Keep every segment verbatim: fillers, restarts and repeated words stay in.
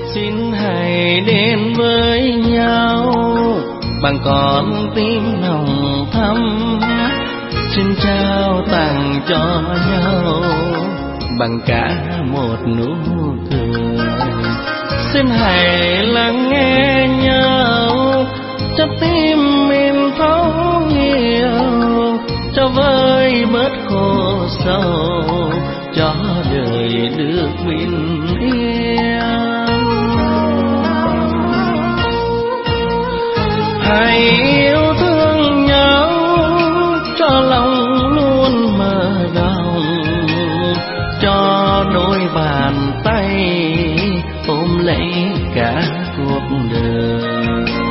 Xin hãy đến với nhau bằng con tim nồng thắm, xin trao tặng cho nhau bằng cả một nụ cười. Xin hãy lắng nghe nhau cho tim mình thấu hiểu, cho vơi bớt khổ sầu, cho đời được bình yên. Hãy yêu thương nhau cho lòng luôn mở rộng, cho đôi bàn tay ôm lấy cả cuộc đời.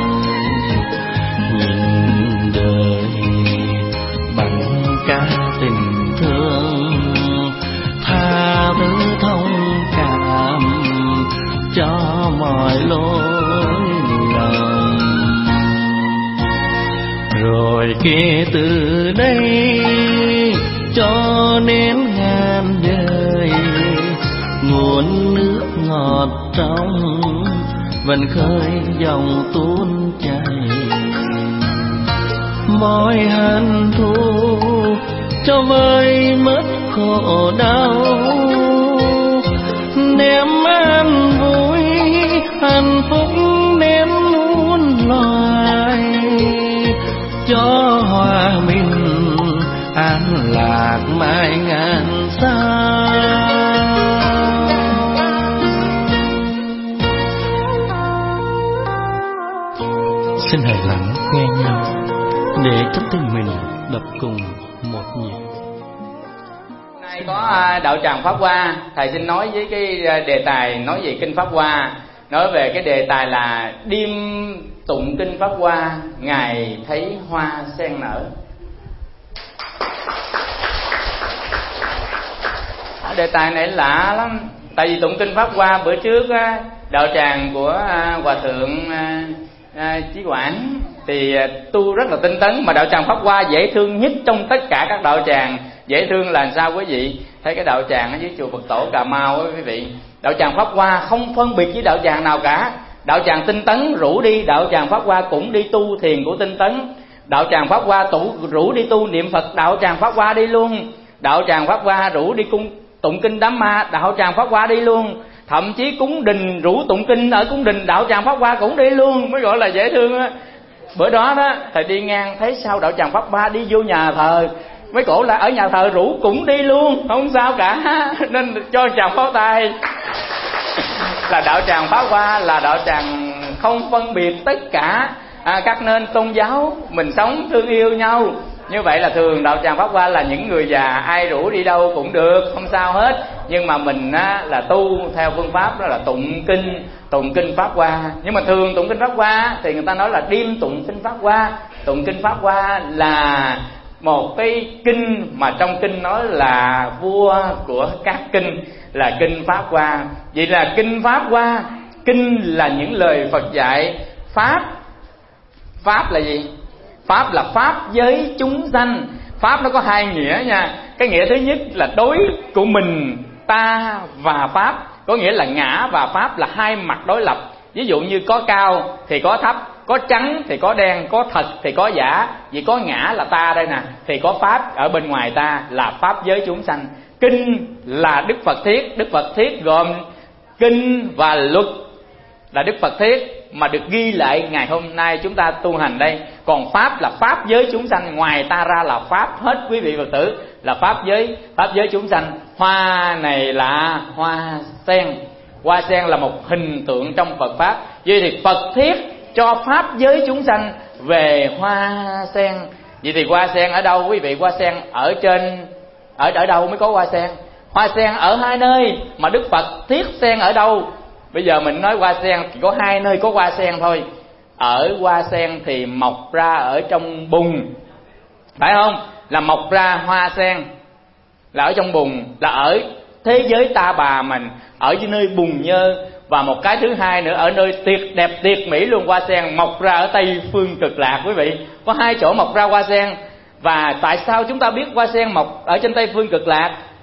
Nhìn đời bằng cả tình thương, tha thứ thông cảm cho mọi lỗi lầm. Rồi kể từ đây cho đến ngàn đời, nguồn nước ngọt trong vẫn khơi dòng tuôn chảy. Mọi hận thù cho vơi mất khổ đau, niềm an vui hạnh phúc đến muôn loài, cho hòa bình an lạc mãi ngàn sao. Xin hãy lắng nghe nhau để cho tình mình đập cùng một nhịp. Nay có đạo tràng Pháp Hoa, thầy xin nói với cái đề tài nói về kinh Pháp Hoa, nói về cái đề tài là đêm tụng kinh Pháp Hoa, ngày thấy hoa sen nở. Đề tài này lạ lắm, tại vì tụng kinh Pháp Hoa bữa trước đạo tràng của hòa thượng Chí Quảng thì tu rất là tinh tấn, mà đạo tràng Pháp Hoa dễ thương nhất trong tất cả các đạo tràng. Dễ thương là sao quý vị? Thấy cái đạo tràng ở dưới chùa Phật Tổ Cà Mau đó quý vị, đạo tràng Pháp Hoa không phân biệt với đạo tràng nào cả. Đạo tràng tinh tấn rủ đi, đạo tràng Pháp Hoa cũng đi tu thiền của tinh tấn. Đạo tràng Pháp Hoa tụ rủ đi tu niệm Phật, đạo tràng Pháp Hoa đi luôn. Đạo tràng Pháp Hoa rủ đi cung tụng kinh đám ma, đạo tràng Pháp Hoa đi luôn. Thậm chí cúng đình rủ tụng kinh ở cung đình, đạo tràng Pháp Hoa cũng đi luôn, mới gọi là dễ thương á. Bữa đó đó thầy đi ngang thấy sao đạo tràng Pháp Hoa đi vô nhà thờ, mấy cổ là ở nhà thờ rủ cũng đi luôn, không sao cả, nên cho chàng pháo tay. Là đạo tràng Pháp Hoa là đạo tràng không phân biệt tất cả à, các nền tôn giáo, mình sống thương yêu nhau. Như vậy là thường đạo tràng Pháp Hoa là những người già, ai rủ đi đâu cũng được, không sao hết. Nhưng mà mình á, là tu theo phương pháp đó là tụng kinh, tụng kinh Pháp Hoa. Nhưng mà thường tụng kinh Pháp Hoa thì người ta nói là đêm tụng kinh Pháp Hoa. Tụng kinh Pháp Hoa là một cái kinh mà trong kinh nói là vua của các kinh, là kinh Pháp Hoa. Vậy là kinh Pháp Hoa, kinh là những lời Phật dạy. Pháp, Pháp là gì? Pháp là pháp giới chúng sanh. Pháp nó có hai nghĩa nha. Cái nghĩa thứ nhất là đối của mình, ta và Pháp, có nghĩa là ngã và Pháp là hai mặt đối lập. Ví dụ như có cao thì có thấp, có trắng thì có đen, có thật thì có giả. Vì có ngã là ta đây nè, thì có Pháp ở bên ngoài ta là pháp giới chúng sanh. Kinh là Đức Phật thiết. Đức Phật thiết gồm kinh và luật là Đức Phật thiết mà được ghi lại ngày hôm nay chúng ta tu hành đây. Còn pháp là pháp giới chúng sanh, ngoài ta ra là pháp hết quý vị Phật tử, là pháp giới, pháp giới chúng sanh. Hoa này là hoa sen. Hoa sen là một hình tượng trong Phật pháp. Vậy thì Phật thiết cho pháp giới chúng sanh về hoa sen. Vậy thì hoa sen ở đâu quý vị? Hoa sen ở trên, ở ở đâu mới có hoa sen? Hoa sen ở hai nơi, mà Đức Phật thiết sen ở đâu? Bây giờ mình nói hoa sen thì có hai nơi có hoa sen thôi. Ở hoa sen thì mọc ra ở trong bùn, phải không? Là mọc ra hoa sen là ở trong bùn, là ở thế giới ta bà mình, ở dưới nơi bùn nhơ. Và một cái thứ hai nữa, ở nơi tuyệt đẹp tuyệt mỹ luôn, hoa sen mọc ra ở Tây phương Cực Lạc quý vị. Có hai chỗ mọc ra hoa sen. Và tại sao chúng ta biết hoa sen mọc ở trên Tây phương Cực Lạc?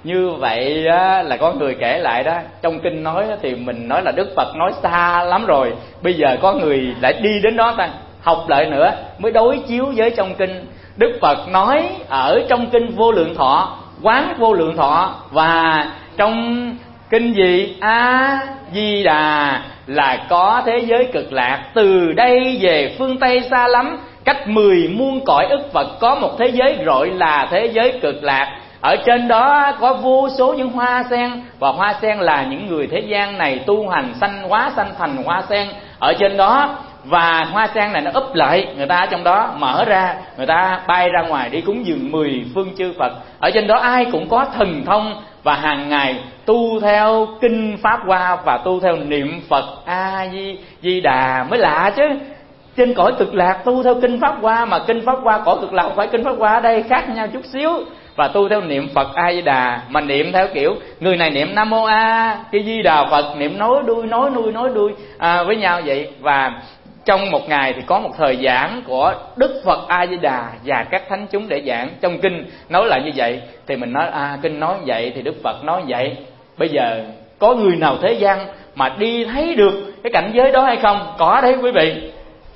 Như vậy á, là có người kể lại đó, trong kinh nói thì mình nói là Đức Phật nói xa lắm rồi, bây giờ có người lại đi đến đó ta học lại nữa mới đối chiếu với trong kinh. Đức Phật nói ở trong kinh Vô Lượng Thọ, Quán Vô Lượng Thọ, và trong kinh gì A Di Đà là có thế giới cực lạc. Từ đây về phương Tây xa lắm, cách mười muôn cõi ức Phật có một thế giới gọi là thế giới cực lạc. Ở trên đó có vô số những hoa sen, và hoa sen là những người thế gian này tu hành sanh hóa sanh thành hoa sen ở trên đó. Và hoa sen này nó úp lại, người ta ở trong đó mở ra, người ta bay ra ngoài đi cúng dường mười phương chư Phật. Ở trên đó ai cũng có thần thông, và hàng ngày tu theo kinh Pháp Hoa và tu theo niệm Phật A Di Di Đà mới lạ chứ. Trên cõi cực lạc tu theo kinh Pháp Hoa, mà kinh Pháp Hoa cõi cực lạc không phải kinh Pháp Hoa ở đây, khác nhau chút xíu. Và tu theo niệm Phật A Di Đà, mà niệm theo kiểu người này niệm Nam Mô A Cái Di Đà Phật, niệm nối đuôi nối nuôi nối đuôi à, với nhau vậy. Và trong một ngày thì có một thời giảng của Đức Phật A Di Đà và các thánh chúng để giảng. Trong kinh nói là như vậy, thì mình nói à kinh nói vậy thì Đức Phật nói vậy. Bây giờ có người nào thế gian mà đi thấy được cái cảnh giới đó hay không? Có đấy quý vị.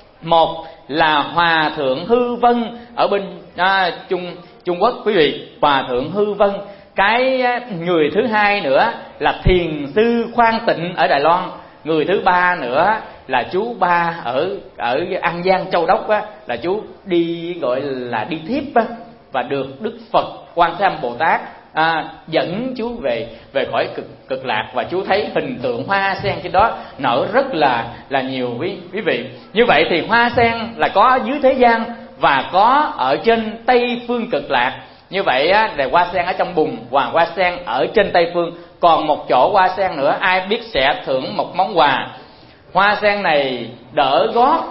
Một là Hòa Thượng Hư Vân ở bên à, Trung Trung Quốc quý vị, Hòa Thượng Hư Vân. Cái người thứ hai nữa là Thiền sư Khoan Tịnh ở Đài Loan. Người thứ ba nữa là chú Ba ở ở An Giang Châu Đốc á, là chú đi gọi là đi thiếp á, và được Đức Phật Quan Thế Âm Bồ Tát à, dẫn chú về về khỏi cực cực lạc, và chú thấy hình tượng hoa sen trên đó nở rất là là nhiều quý quý vị. Như vậy thì hoa sen là có dưới thế gian và có ở trên Tây phương cực lạc. Như vậy á, là hoa sen ở trong bùn và hoa sen ở trên Tây phương. Còn một chỗ hoa sen nữa, ai biết sẽ thưởng một món quà. Hoa sen này đỡ gót,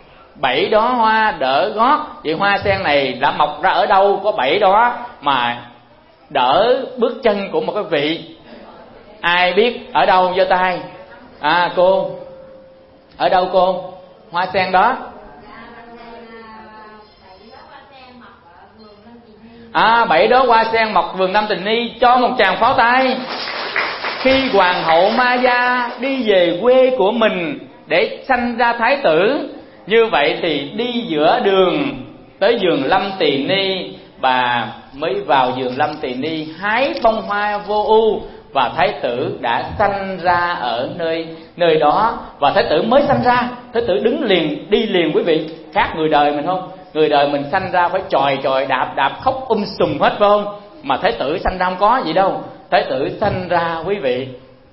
bảy đóa hoa đỡ gót. Vậy hoa sen này đã mọc ra ở đâu có bảy đóa mà đỡ bước chân của một cái vị? Ai biết ở đâu giơ tay? À cô, ở đâu cô? Hoa sen đó à bảy đóa hoa sen mọc vườn Nam Tình Ni. Cho một tràng pháo tay. Khi hoàng hậu Maya đi về quê của mình để sanh ra thái tử, như vậy thì đi giữa đường tới vườn Lâm Tỳ Ni, bà mới vào vườn Lâm Tỳ Ni hái bông hoa vô ưu, và thái tử đã sanh ra ở nơi nơi đó. Và thái tử mới sanh ra, thái tử đứng liền đi liền quý vị. Khác người đời mình không? Người đời mình sanh ra phải chòi chòi đạp đạp khóc um sùm hết phải không? Mà thái tử sanh ra không có gì đâu. Thái tử sanh ra quý vị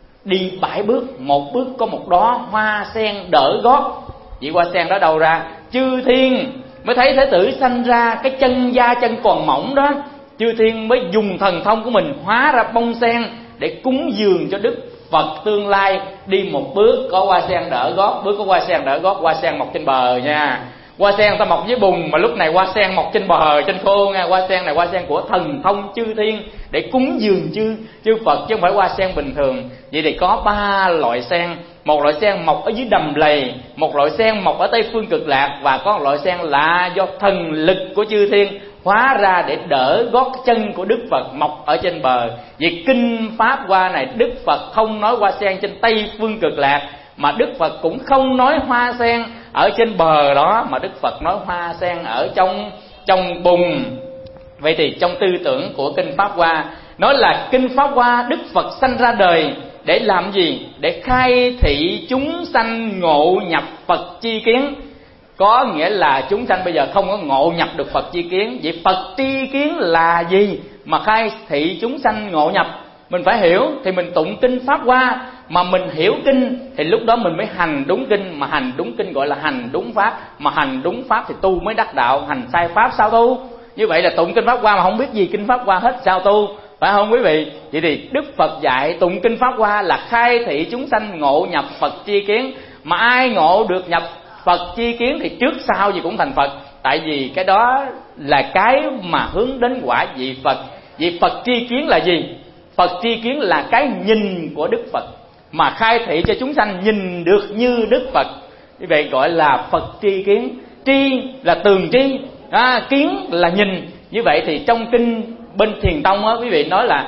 đi bảy bước, một bước có một đóa hoa sen đỡ gót. Vậy hoa sen đó đâu ra? Chư thiên mới thấy thái tử sanh ra, cái chân da chân còn mỏng đó, chư thiên mới dùng thần thông của mình hóa ra bông sen để cúng dường cho Đức Phật tương lai. Đi một bước có hoa sen đỡ gót, bước có hoa sen đỡ gót. Hoa sen mọc trên bờ nha. Hoa sen ta mọc dưới bùn, mà lúc này hoa sen mọc trên bờ, trên khô nha. Hoa sen này hoa sen của thần thông chư thiên để cúng dường chư chư Phật, chứ không phải hoa sen bình thường. Vậy thì có ba loại sen. Một loại sen mọc ở dưới đầm lầy, một loại sen mọc ở Tây phương cực lạc, và có một loại sen là do thần lực của chư thiên hóa ra để đỡ gót chân của Đức Phật mọc ở trên bờ. Vì kinh Pháp Hoa này Đức Phật không nói hoa sen trên Tây phương cực lạc, mà Đức Phật cũng không nói hoa sen ở trên bờ đó, mà Đức Phật nói hoa sen ở trong trong bùn. Vậy thì trong tư tưởng của kinh Pháp Hoa nói là kinh Pháp Hoa Đức Phật sanh ra đời để làm gì? Để khai thị chúng sanh ngộ nhập Phật chi kiến. Có nghĩa là chúng sanh bây giờ không có ngộ nhập được Phật chi kiến. Vậy Phật chi kiến là gì mà khai thị chúng sanh ngộ nhập? Mình phải hiểu thì mình tụng kinh Pháp Hoa. Mà mình hiểu kinh thì lúc đó mình mới hành đúng kinh. Mà hành đúng kinh gọi là hành đúng Pháp. Mà hành đúng Pháp thì tu mới đắc đạo. Hành sai Pháp sao tu? Như vậy là tụng kinh Pháp Hoa mà không biết gì kinh Pháp Hoa hết, sao tu? Phải không quý vị? Vậy thì Đức Phật dạy tụng kinh Pháp Hoa là khai thị chúng sanh ngộ nhập Phật chi kiến. Mà ai ngộ được nhập Phật chi kiến thì trước sau gì cũng thành Phật. Tại vì cái đó là cái mà hướng đến quả vị Phật. Vậy Phật chi kiến là gì? Phật chi kiến là cái nhìn của Đức Phật, mà khai thị cho chúng sanh nhìn được như Đức Phật. Như vậy gọi là Phật chi kiến. Tri là tường tri, à, kiến là nhìn. Như vậy thì trong kinh bên Thiền Tông á, quý vị nói là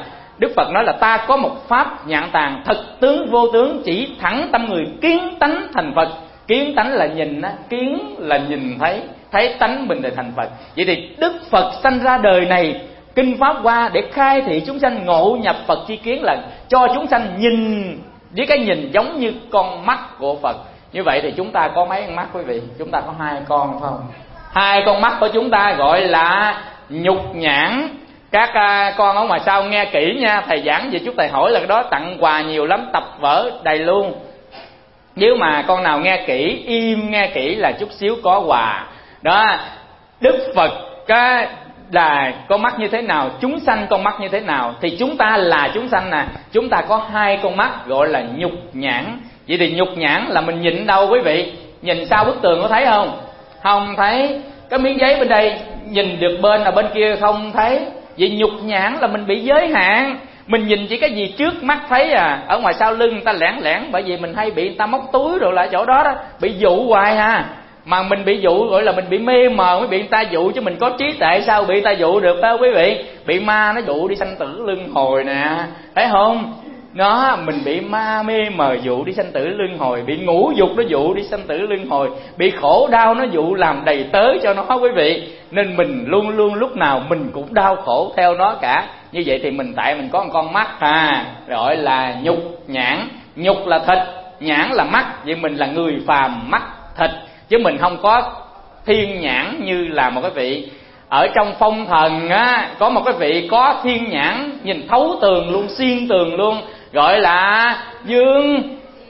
Đức Phật nói là ta có một pháp nhạn tàng, thật tướng vô tướng, chỉ thẳng tâm người kiến tánh thành Phật. Kiến tánh là nhìn á, kiến là nhìn thấy, thấy tánh mình là thành Phật. Vậy thì Đức Phật sanh ra đời này, kinh pháp qua để khai thị chúng sanh ngộ nhập Phật chi kiến, là cho chúng sanh nhìn với cái nhìn giống như con mắt của Phật. Như vậy thì chúng ta có mấy con mắt quý vị? Chúng ta có hai con phải không? Hai con mắt của chúng ta gọi là nhục nhãn. Các uh, con ở ngoài sau nghe kỹ nha, thầy giảng về chút thầy hỏi là cái đó tặng quà nhiều lắm, tập vở đầy luôn. Nếu mà con nào nghe kỹ, im nghe kỹ là chút xíu có quà. Đó, Đức Phật cái là con mắt như thế nào, chúng sanh con mắt như thế nào, thì chúng ta là chúng sanh nè, chúng ta có hai con mắt gọi là nhục nhãn. Vậy thì nhục nhãn là mình nhìn đâu quý vị? Nhìn sau bức tường có thấy không? Không thấy. Cái miếng giấy bên đây nhìn được bên là bên kia không thấy. Vậy nhục nhãn là mình bị giới hạn, mình nhìn chỉ cái gì trước mắt thấy à, ở ngoài sau lưng người ta lẻn lẻn, bởi vì mình hay bị người ta móc túi rồi lại chỗ đó đó, bị dụ hoài ha. Mà mình bị dụ gọi là mình bị mê mờ mới bị người ta dụ, chứ mình có trí tuệ sao bị người ta dụ được đó quý vị. Bị ma nó dụ đi sanh tử luân hồi nè, thấy không? Nó mình bị ma mê mờ dụ đi sanh tử luân hồi, bị ngũ dục nó dụ đi sanh tử luân hồi, bị khổ đau nó dụ làm đầy tớ cho nó quý vị. Nên mình luôn luôn lúc nào mình cũng đau khổ theo nó cả. Như vậy thì mình tại mình có một con mắt à, gọi là nhục nhãn. Nhục là thịt, nhãn là mắt. Vậy mình là người phàm mắt thịt, chứ mình không có thiên nhãn như là một cái vị ở trong phong thần á, có một cái vị có thiên nhãn, nhìn thấu tường luôn, xuyên tường luôn, gọi là dương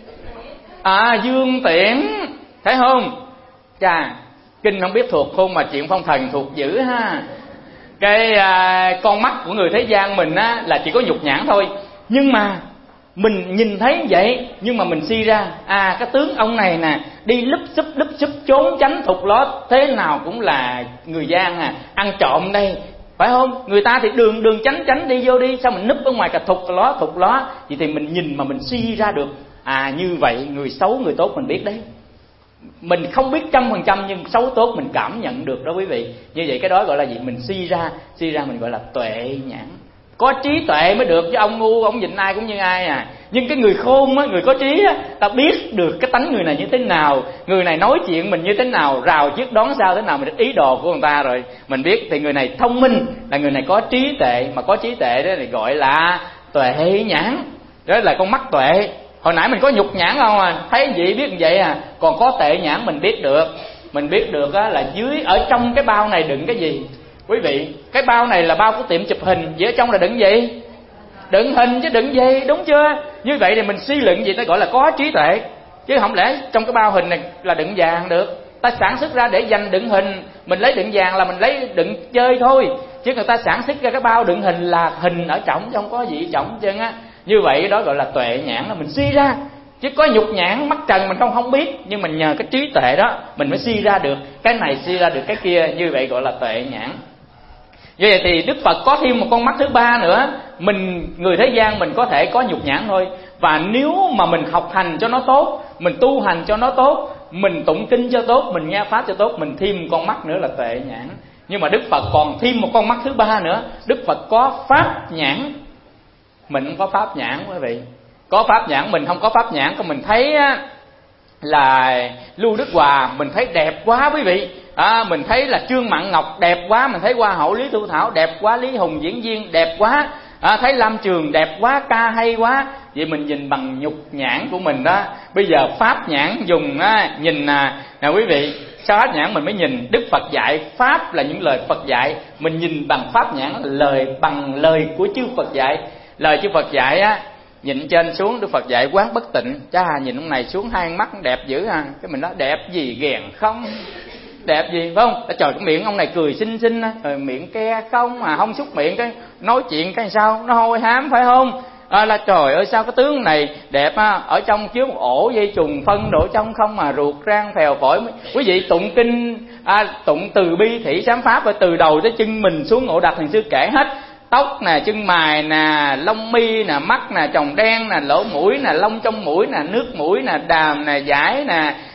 à dương tiễn, thấy không? Chà, kinh không biết thuộc không mà chuyện phong thần thuộc dữ ha. Cái à, con mắt của người thế gian mình á là chỉ có nhục nhãn thôi, nhưng mà mình nhìn thấy vậy, nhưng mà mình suy ra à cái tướng ông này nè, đi lúp xúp lúp xúp trốn tránh thục lót, thế nào cũng là người gian à, ăn trộm đây, phải không? Người ta thì đường đường tránh tránh đi vô đi, sao mình núp ở ngoài cả thục ló thục ló. Vậy thì mình nhìn mà mình suy ra được à như vậy người xấu người tốt mình biết đấy. Mình không biết trăm phần trăm nhưng xấu tốt mình cảm nhận được đó quý vị. Như vậy cái đó gọi là gì? Mình suy ra, suy ra mình gọi là tuệ nhãn. Có trí tuệ mới được, chứ ông ngu ông nhìn ai cũng như ai à. Nhưng cái người khôn á, người có trí á, ta biết được cái tánh người này như thế nào, người này nói chuyện mình như thế nào, rào trước đón sau thế nào, mình biết ý đồ của người ta rồi. Mình biết thì người này thông minh, là người này có trí tuệ, mà có trí tuệ đó thì gọi là tuệ nhãn. Đó là con mắt tuệ. Hồi nãy mình có nhục nhãn không à, thấy gì biết vậy à. Còn có tuệ nhãn mình biết được. Mình biết được á là dưới ở trong cái bao này đựng cái gì. Quý vị, cái bao này là bao của tiệm chụp hình, vậy ở trong là đựng gì? Đựng hình chứ đựng gì, đúng chưa? Như vậy thì mình suy luận gì ta gọi là có trí tuệ. Chứ không lẽ trong cái bao hình này là đựng vàng được. Ta sản xuất ra để dành đựng hình, mình lấy đựng vàng là mình lấy đựng chơi thôi. Chứ người ta sản xuất ra cái bao đựng hình là hình ở trọng, chứ không có gì ở trọng chứ á. Như vậy đó gọi là tuệ nhãn, là mình suy ra. Chứ có nhục nhãn mắt trần mình không không biết, nhưng mình nhờ cái trí tuệ đó mình mới suy ra được cái này, suy ra được cái kia. Như vậy gọi là tuệ nhãn. Như vậy thì Đức Phật có thêm một con mắt thứ ba nữa. Mình người thế gian mình có thể có nhục nhãn thôi. Và nếu mà mình học hành cho nó tốt, mình tu hành cho nó tốt, mình tụng kinh cho tốt, mình nghe pháp cho tốt, mình thêm một con mắt nữa là tuệ nhãn. Nhưng mà Đức Phật còn thêm một con mắt thứ ba nữa. Đức Phật có pháp nhãn. Mình không có pháp nhãn quý vị. Có pháp nhãn, mình không có pháp nhãn. Còn mình thấy á, là Lưu Đức Hòa mình thấy đẹp quá quý vị. À, mình thấy là Trương Mạn Ngọc đẹp quá, mình thấy Hoa hậu Lý Thu Thảo đẹp quá, Lý Hùng diễn viên đẹp quá, à, thấy Lam Trường đẹp quá, ca hay quá. Vậy mình nhìn bằng nhục nhãn của mình đó. Bây giờ pháp nhãn dùng á, nhìn nè, nè quý vị, sao pháp nhãn mình mới nhìn? Đức Phật dạy pháp là những lời Phật dạy, mình nhìn bằng pháp nhãn là lời bằng lời của chư Phật dạy. Lời chư Phật dạy á, nhìn trên xuống, Đức Phật dạy quán bất tịnh. Chà, nhìn ông này xuống hai mắt đẹp dữ ha. Cái mình nói đẹp gì ghèn không, đẹp gì phải không? Trời, cái miệng ông này cười xinh xinh, rồi miệng ke không mà không xúc miệng, cái nói chuyện cái sao nó hôi hám phải không? À, là trời ơi sao cái tướng này đẹp á, ở trong chứa một ổ dây trùng phân đổ trong không mà ruột rang phèo phổi. Quý vị tụng kinh à, tụng từ bi thị sám pháp rồi từ đầu tới chân mình xuống Ngộ Đạt Thiền Sư kể hết. Tóc nè, chân mày nè, lông mi nè, mắt nè, tròng đen nè, lỗ mũi nè, lông trong mũi nè, nước mũi nè, đàm nè, dãi nè,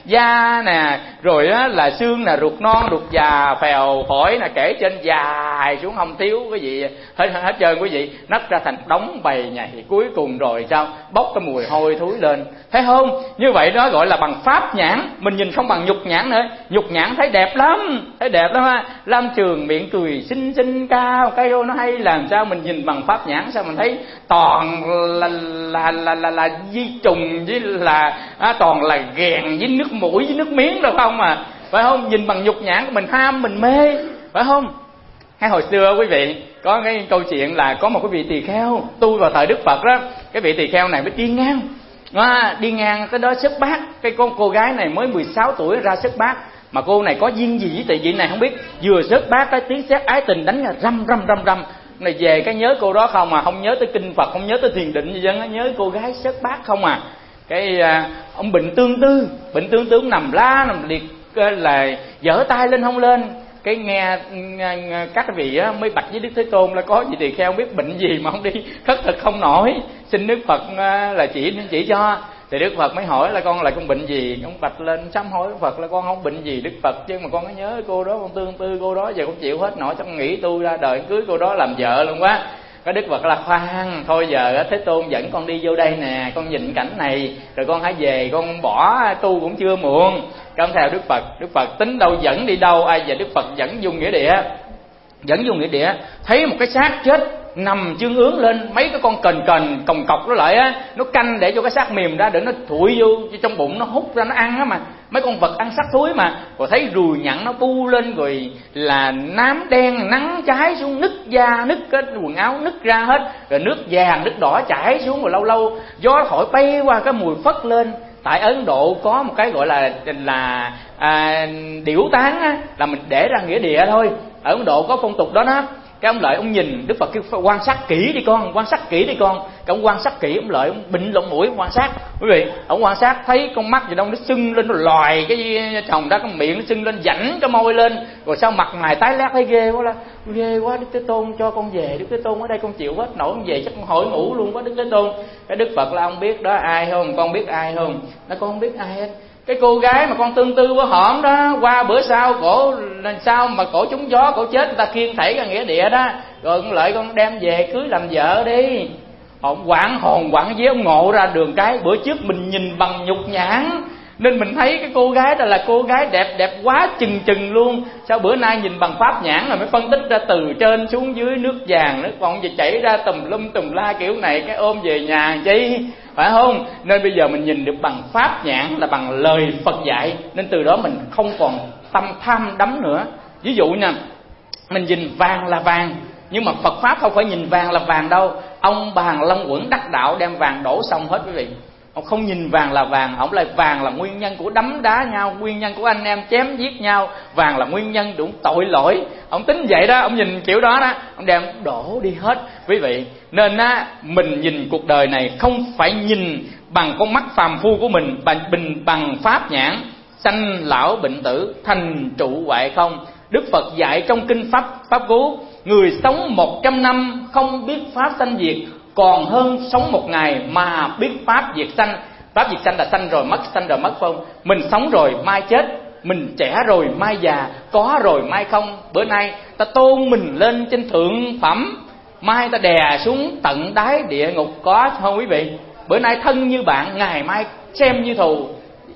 da nè, rồi á là xương nè, ruột non, ruột già, phèo, phổi nè, kể trên dài xuống không thiếu cái gì hết hết trơn quý vị, nứt ra thành đống bầy nhầy, thì cuối cùng rồi sao? Bốc cái mùi hôi thối lên, thấy không? Như vậy đó gọi là bằng pháp nhãn, mình nhìn không bằng nhục nhãn nữa. Nhục nhãn thấy đẹp lắm, thấy đẹp lắm ha. Lam Trường miệng cười xinh xinh cao, cái ô nó hay, làm sao mình nhìn bằng pháp nhãn sao mình thấy toàn là là là là, là vi trùng với là à, toàn là ghèn với nước mũi với nước miếng đâu không à, phải không? Nhìn bằng nhục nhãn mình ham mình mê, phải không? Hay hồi xưa quý vị có cái câu chuyện là có một cái vị tỳ kheo tu vào thời Đức Phật đó, cái vị tỳ kheo này mới đi ngang à, đi ngang tới đó xếp bát, cái con cô gái này mới mười sáu tuổi ra xếp bát, mà cô này có duyên gì với tỳ vị này không biết, vừa xếp bát cái tiếng sét ái tình đánh là răm răm răm răm này, về cái nhớ cô đó không à, không nhớ tới kinh Phật, không nhớ tới thiền định gì dân, nhớ cô gái xếp bát không à. Cái à, ông bệnh tương tư, bệnh tương tư nằm lá nằm liệt là giở tay lên không lên. Cái nghe, nghe các vị á, mới bạch với Đức Thế Tôn là có gì tỳ kheo biết bệnh gì mà không đi khất thực không nổi, xin Đức Phật là chỉ chỉ cho. Thì Đức Phật mới hỏi là con là con bệnh gì, con bạch lên sám hối Đức Phật là con không bệnh gì Đức Phật, chứ mà con có nhớ cô đó, con tương tư cô đó, giờ con chịu hết nổi, xong nghĩ tu ra đời cưới cô đó làm vợ luôn quá. Cái Đức Phật là khoan, thôi giờ Thế Tôn dẫn con đi vô đây nè, con nhìn cảnh này rồi con hãy về, con bỏ tu cũng chưa muộn. Con theo Đức Phật, Đức Phật tính đâu dẫn đi đâu, ai giờ Đức Phật dẫn dùng nghĩa địa, dẫn dùng nghĩa địa, thấy một cái xác chết nằm chương ướng lên, mấy cái con cền cền còng cọc nó lại á, nó canh để cho cái xác mềm ra để nó thụi vô trong bụng, nó hút ra nó ăn á mà. Mấy con vật ăn xác thúi mà, rồi thấy ruồi nhặn nó bu lên, rồi là nám đen nắng cháy xuống, nứt da, nứt cái quần áo nứt ra hết, rồi nước vàng nước đỏ chảy xuống, rồi lâu lâu gió thổi bay qua cái mùi phất lên. Tại Ấn Độ có một cái gọi là là à, điểu tán á, là mình để ra nghĩa địa thôi. Ở Ấn Độ có phong tục đó đó. Cái ông Lợi ông nhìn, Đức Phật kêu quan sát kỹ đi con, quan sát kỹ đi con. Cái ông quan sát kỹ, ông Lợi ông bịnh lỗ mũi quan sát. Quý vị, ông quan sát thấy con mắt gì đâu nó sưng lên, nó lòi cái chồng đó, cái miệng nó sưng lên, rảnh cái môi lên, rồi sao mặt mày tái lét thấy ghê quá, là ghê quá, Đức Thế Tôn cho con về, Đức Thế Tôn ở đây con chịu hết nổi, con về chắc con hỏi ngủ luôn quá Đức Thế Tôn. Cái Đức Phật là ông biết đó ai không, con biết ai không? Nó con không biết ai hết. Cái cô gái mà con tương tư quá hổm đó, qua bữa sau cổ làm sao mà cổ trúng gió, cổ chết, người ta khiêng thảy ra nghĩa địa đó, rồi con Lợi con đem về cưới làm vợ đi. Ông quảng hồn quảng vía, ông ngộ ra đường cái, bữa trước mình nhìn bằng nhục nhãn nên mình thấy cái cô gái đó là cô gái đẹp, đẹp quá chừng chừng luôn. Sao bữa nay nhìn bằng pháp nhãn rồi mới phân tích ra từ trên xuống dưới, nước vàng nước còn gì chảy ra tùm lum tùm la kiểu này, cái ôm về nhà chi, phải không? Nên bây giờ mình nhìn được bằng pháp nhãn là bằng lời Phật dạy, nên từ đó mình không còn tâm tham đắm nữa. Ví dụ nha, mình nhìn vàng là vàng, nhưng mà Phật pháp không phải nhìn vàng là vàng đâu. Ông Bàn Long Quẩn đắc đạo đem vàng đổ xong hết quý vị. Ông không nhìn vàng là vàng, ông lại vàng là nguyên nhân của đấm đá nhau, nguyên nhân của anh em chém giết nhau, vàng là nguyên nhân đủ tội lỗi. Ông tính vậy đó, ông nhìn kiểu đó đó, ông đem đổ đi hết quý vị. Nên á, mình nhìn cuộc đời này không phải nhìn bằng con mắt phàm phu của mình, bằng bình bằng pháp nhãn. Sanh lão bệnh tử, thành trụ hoại không. Đức Phật dạy trong kinh pháp pháp cú, người sống một trăm năm không biết pháp sanh diệt, còn hơn sống một ngày mà biết pháp diệt sanh. Pháp diệt sanh là sanh rồi mất, sanh rồi mất không. Mình sống rồi mai chết, mình trẻ rồi mai già, có rồi mai không. Bữa nay ta tôn mình lên trên thượng phẩm, mai ta đè xuống tận đáy địa ngục, có không quý vị? Bữa nay thân như bạn, ngày mai xem như thù.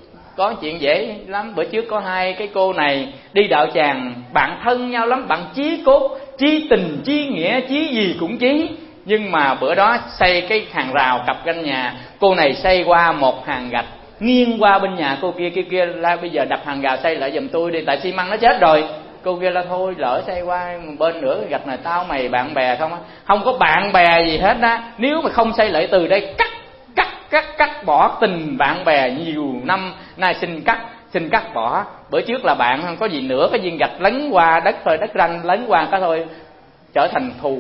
Có chuyện dễ lắm. Bữa trước có hai cái cô này đi đạo tràng, bạn thân nhau lắm, bạn chí cốt, chí tình, chí nghĩa, chí gì cũng chí. Nhưng mà bữa đó xây cái hàng rào cặp căn nhà, cô này xây qua một hàng gạch nghiêng qua bên nhà cô kia, kia kia là bây giờ đập hàng rào xây lại giùm tôi đi, tại xi măng nó chết rồi. Cô kia là thôi lỡ xây qua bên nữa cái gạch này tao mày bạn bè không á. Không có bạn bè gì hết á. Nếu mà không xây lại từ đây cắt cắt cắt cắt bỏ tình bạn bè nhiều năm nay, xin cắt xin cắt bỏ. Bữa trước là bạn không có gì nữa, cái viên gạch lấn qua đất thôi, đất ranh lấn qua cái thôi, trở thành thù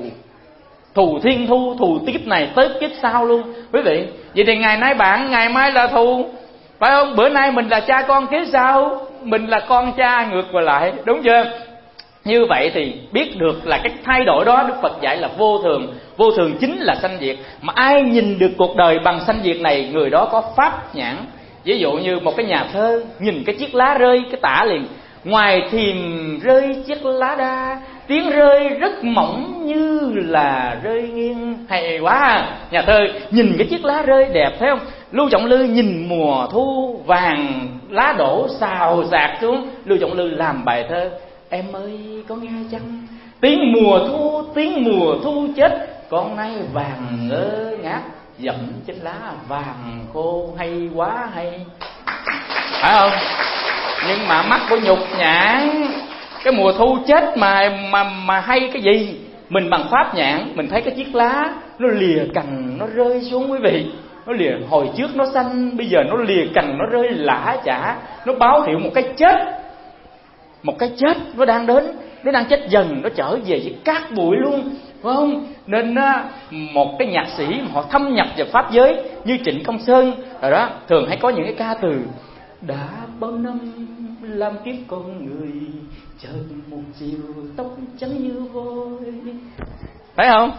thù thiên thu, thù kiếp này tới kiếp sau luôn quý vị. Vậy thì ngày nay bạn, ngày mai là thù, phải không? Bữa nay mình là cha con, kiếp sau mình là con cha ngược về lại, đúng chưa? Như vậy thì biết được là cái thay đổi đó Đức Phật dạy là vô thường. Vô thường chính là sanh diệt. Mà ai nhìn được cuộc đời bằng sanh diệt này, người đó có pháp nhãn. Ví dụ như một cái nhà thơ nhìn cái chiếc lá rơi, cái tả liền: ngoài thềm rơi chiếc lá đa, tiếng rơi rất mỏng như là rơi nghiêng. Hay quá. Nhà thơ nhìn cái chiếc lá rơi đẹp thấy không? Lưu Trọng Lư nhìn mùa thu vàng lá đổ xào xạc xuống. Lưu Trọng Lư làm bài thơ: em ơi có nghe chăng, tiếng mùa thu, tiếng mùa thu chết, con nay vàng ngơ ngác dẫm trên lá vàng khô. Hay quá hay, phải không? Nhưng mà mắt của Nhục Nhãn, cái mùa thu chết mà mà mà hay cái gì? Mình bằng pháp nhãn mình thấy cái chiếc lá nó lìa cành nó rơi xuống quý vị. Nó lìa, hồi trước nó xanh, bây giờ nó lìa cành nó rơi lả chả, nó báo hiệu một cái chết. Một cái chết nó đang đến, nó đang chết dần, nó trở về với cát bụi luôn, phải không? Nên á, một cái nhạc sĩ mà họ thâm nhập vào pháp giới như Trịnh Công Sơn rồi đó, thường hay có những cái ca từ: đã bao năm làm kiếp con người, chợt một chiều tóc trắng như vôi. Phải không?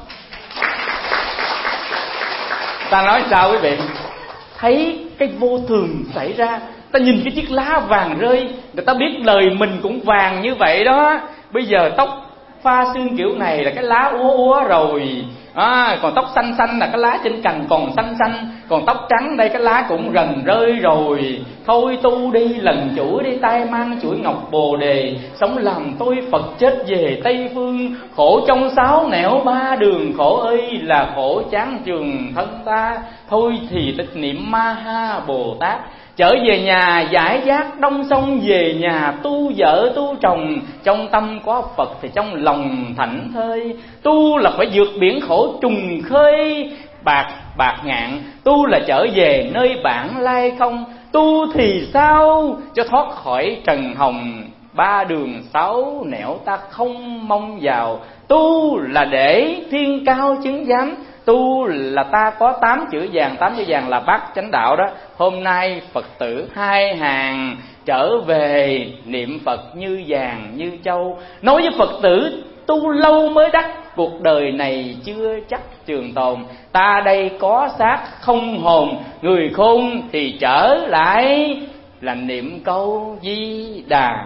Ta nói sao quý vị? Thấy cái vô thường xảy ra, ta nhìn cái chiếc lá vàng rơi, người ta biết đời mình cũng vàng như vậy đó. Bây giờ tóc pha xương kiểu này là cái lá úa úa rồi, à, còn tóc xanh xanh là cái lá trên cành còn xanh xanh, còn tóc trắng đây cái lá cũng gần rơi rồi. Thôi tu đi lần chuỗi đi, tay mang chuỗi ngọc bồ đề, sống làm tôi Phật chết về Tây Phương. Khổ trong sáu nẻo ba đường, khổ ơi là khổ chán trường thân ta. Thôi thì tích niệm Ma Ha Bồ Tát, trở về nhà giải giác đông sông về nhà, tu vợ tu chồng, trong tâm có Phật thì trong lòng thảnh thơi. Tu là phải vượt biển khổ trùng khơi bạc bạc ngạn, tu là trở về nơi bản lai không. Tu thì sao cho thoát khỏi trần hồng, ba đường sáu nẻo ta không mong vào. Tu là để thiên cao chứng giám, tu là ta có tám chữ vàng. Tám chữ vàng là bát chánh đạo đó. Hôm nay Phật tử hai hàng trở về niệm Phật như vàng như châu. Nói với Phật tử tu lâu mới đắc, cuộc đời này chưa chắc trường tồn. Ta đây có xác không hồn, người khôn thì trở lại là niệm câu Di Đà.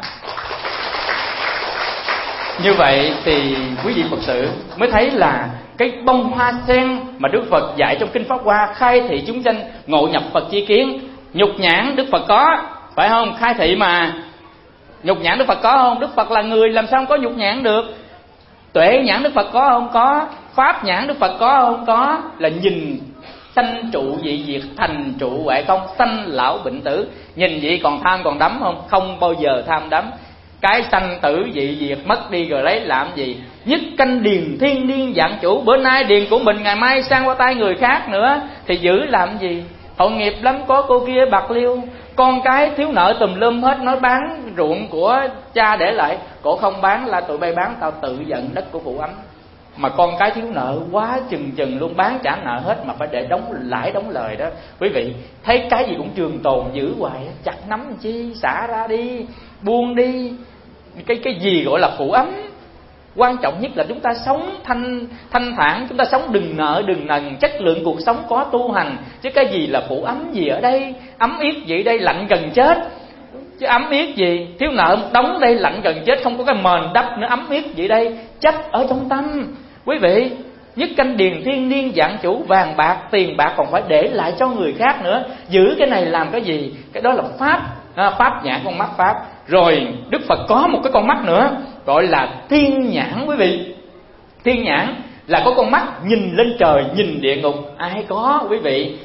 Như vậy thì quý vị Phật tử mới thấy là cái bông hoa sen mà Đức Phật dạy trong Kinh Pháp Hoa khai thị chúng sanh ngộ nhập Phật chi kiến. Nhục nhãn Đức Phật có, phải không? Khai thị mà. Nhục nhãn Đức Phật có không? Đức Phật là người làm sao không có nhục nhãn được? Tuệ nhãn Đức Phật có không? Có. Pháp nhãn Đức Phật có không? Có. Là nhìn sanh trụ dị diệt, thành trụ huệ không, sanh lão bệnh tử. Nhìn vậy còn tham còn đắm không? Không bao giờ tham đắm. Cái sanh tử dị diệt mất đi rồi lấy làm gì? Nhất canh điền thiên niên dạng chủ. Bữa nay điền của mình ngày mai sang qua tay người khác nữa thì giữ làm gì? Tội nghiệp lắm. Có cô kia Bạc Liêu, con cái thiếu nợ tùm lum hết, nói bán ruộng của cha để lại. Cổ không bán là tụi bay bán, tao tự giận đất của phụ ấm. Mà con cái thiếu nợ quá chừng chừng luôn, bán trả nợ hết mà phải để đóng lãi đóng lời đó. Quý vị thấy cái gì cũng trường tồn giữ hoài, chặt nắm chi, xả ra đi, buông đi. Cái cái gì gọi là phụ ấm? Quan trọng nhất là chúng ta sống thanh thanh thản, chúng ta sống đừng nợ đừng nần, chất lượng cuộc sống có tu hành. Chứ cái gì là phụ ấm gì ở đây? Ấm yết gì đây, lạnh gần chết. Chứ ấm yết gì? Thiếu nợ một đống đây, lạnh gần chết, không có cái mền đắp nữa, ấm yết gì đây? Trách ở trong tâm. Quý vị, nhất canh điền thiên niên dạng chủ, vàng bạc tiền bạc còn phải để lại cho người khác nữa. Giữ cái này làm cái gì? Cái đó là pháp, à, pháp nhãn, con mắt pháp. Rồi Đức Phật có một cái con mắt nữa gọi là thiên nhãn quý vị. Thiên nhãn là có con mắt nhìn lên trời, nhìn địa ngục. Ai có quý vị?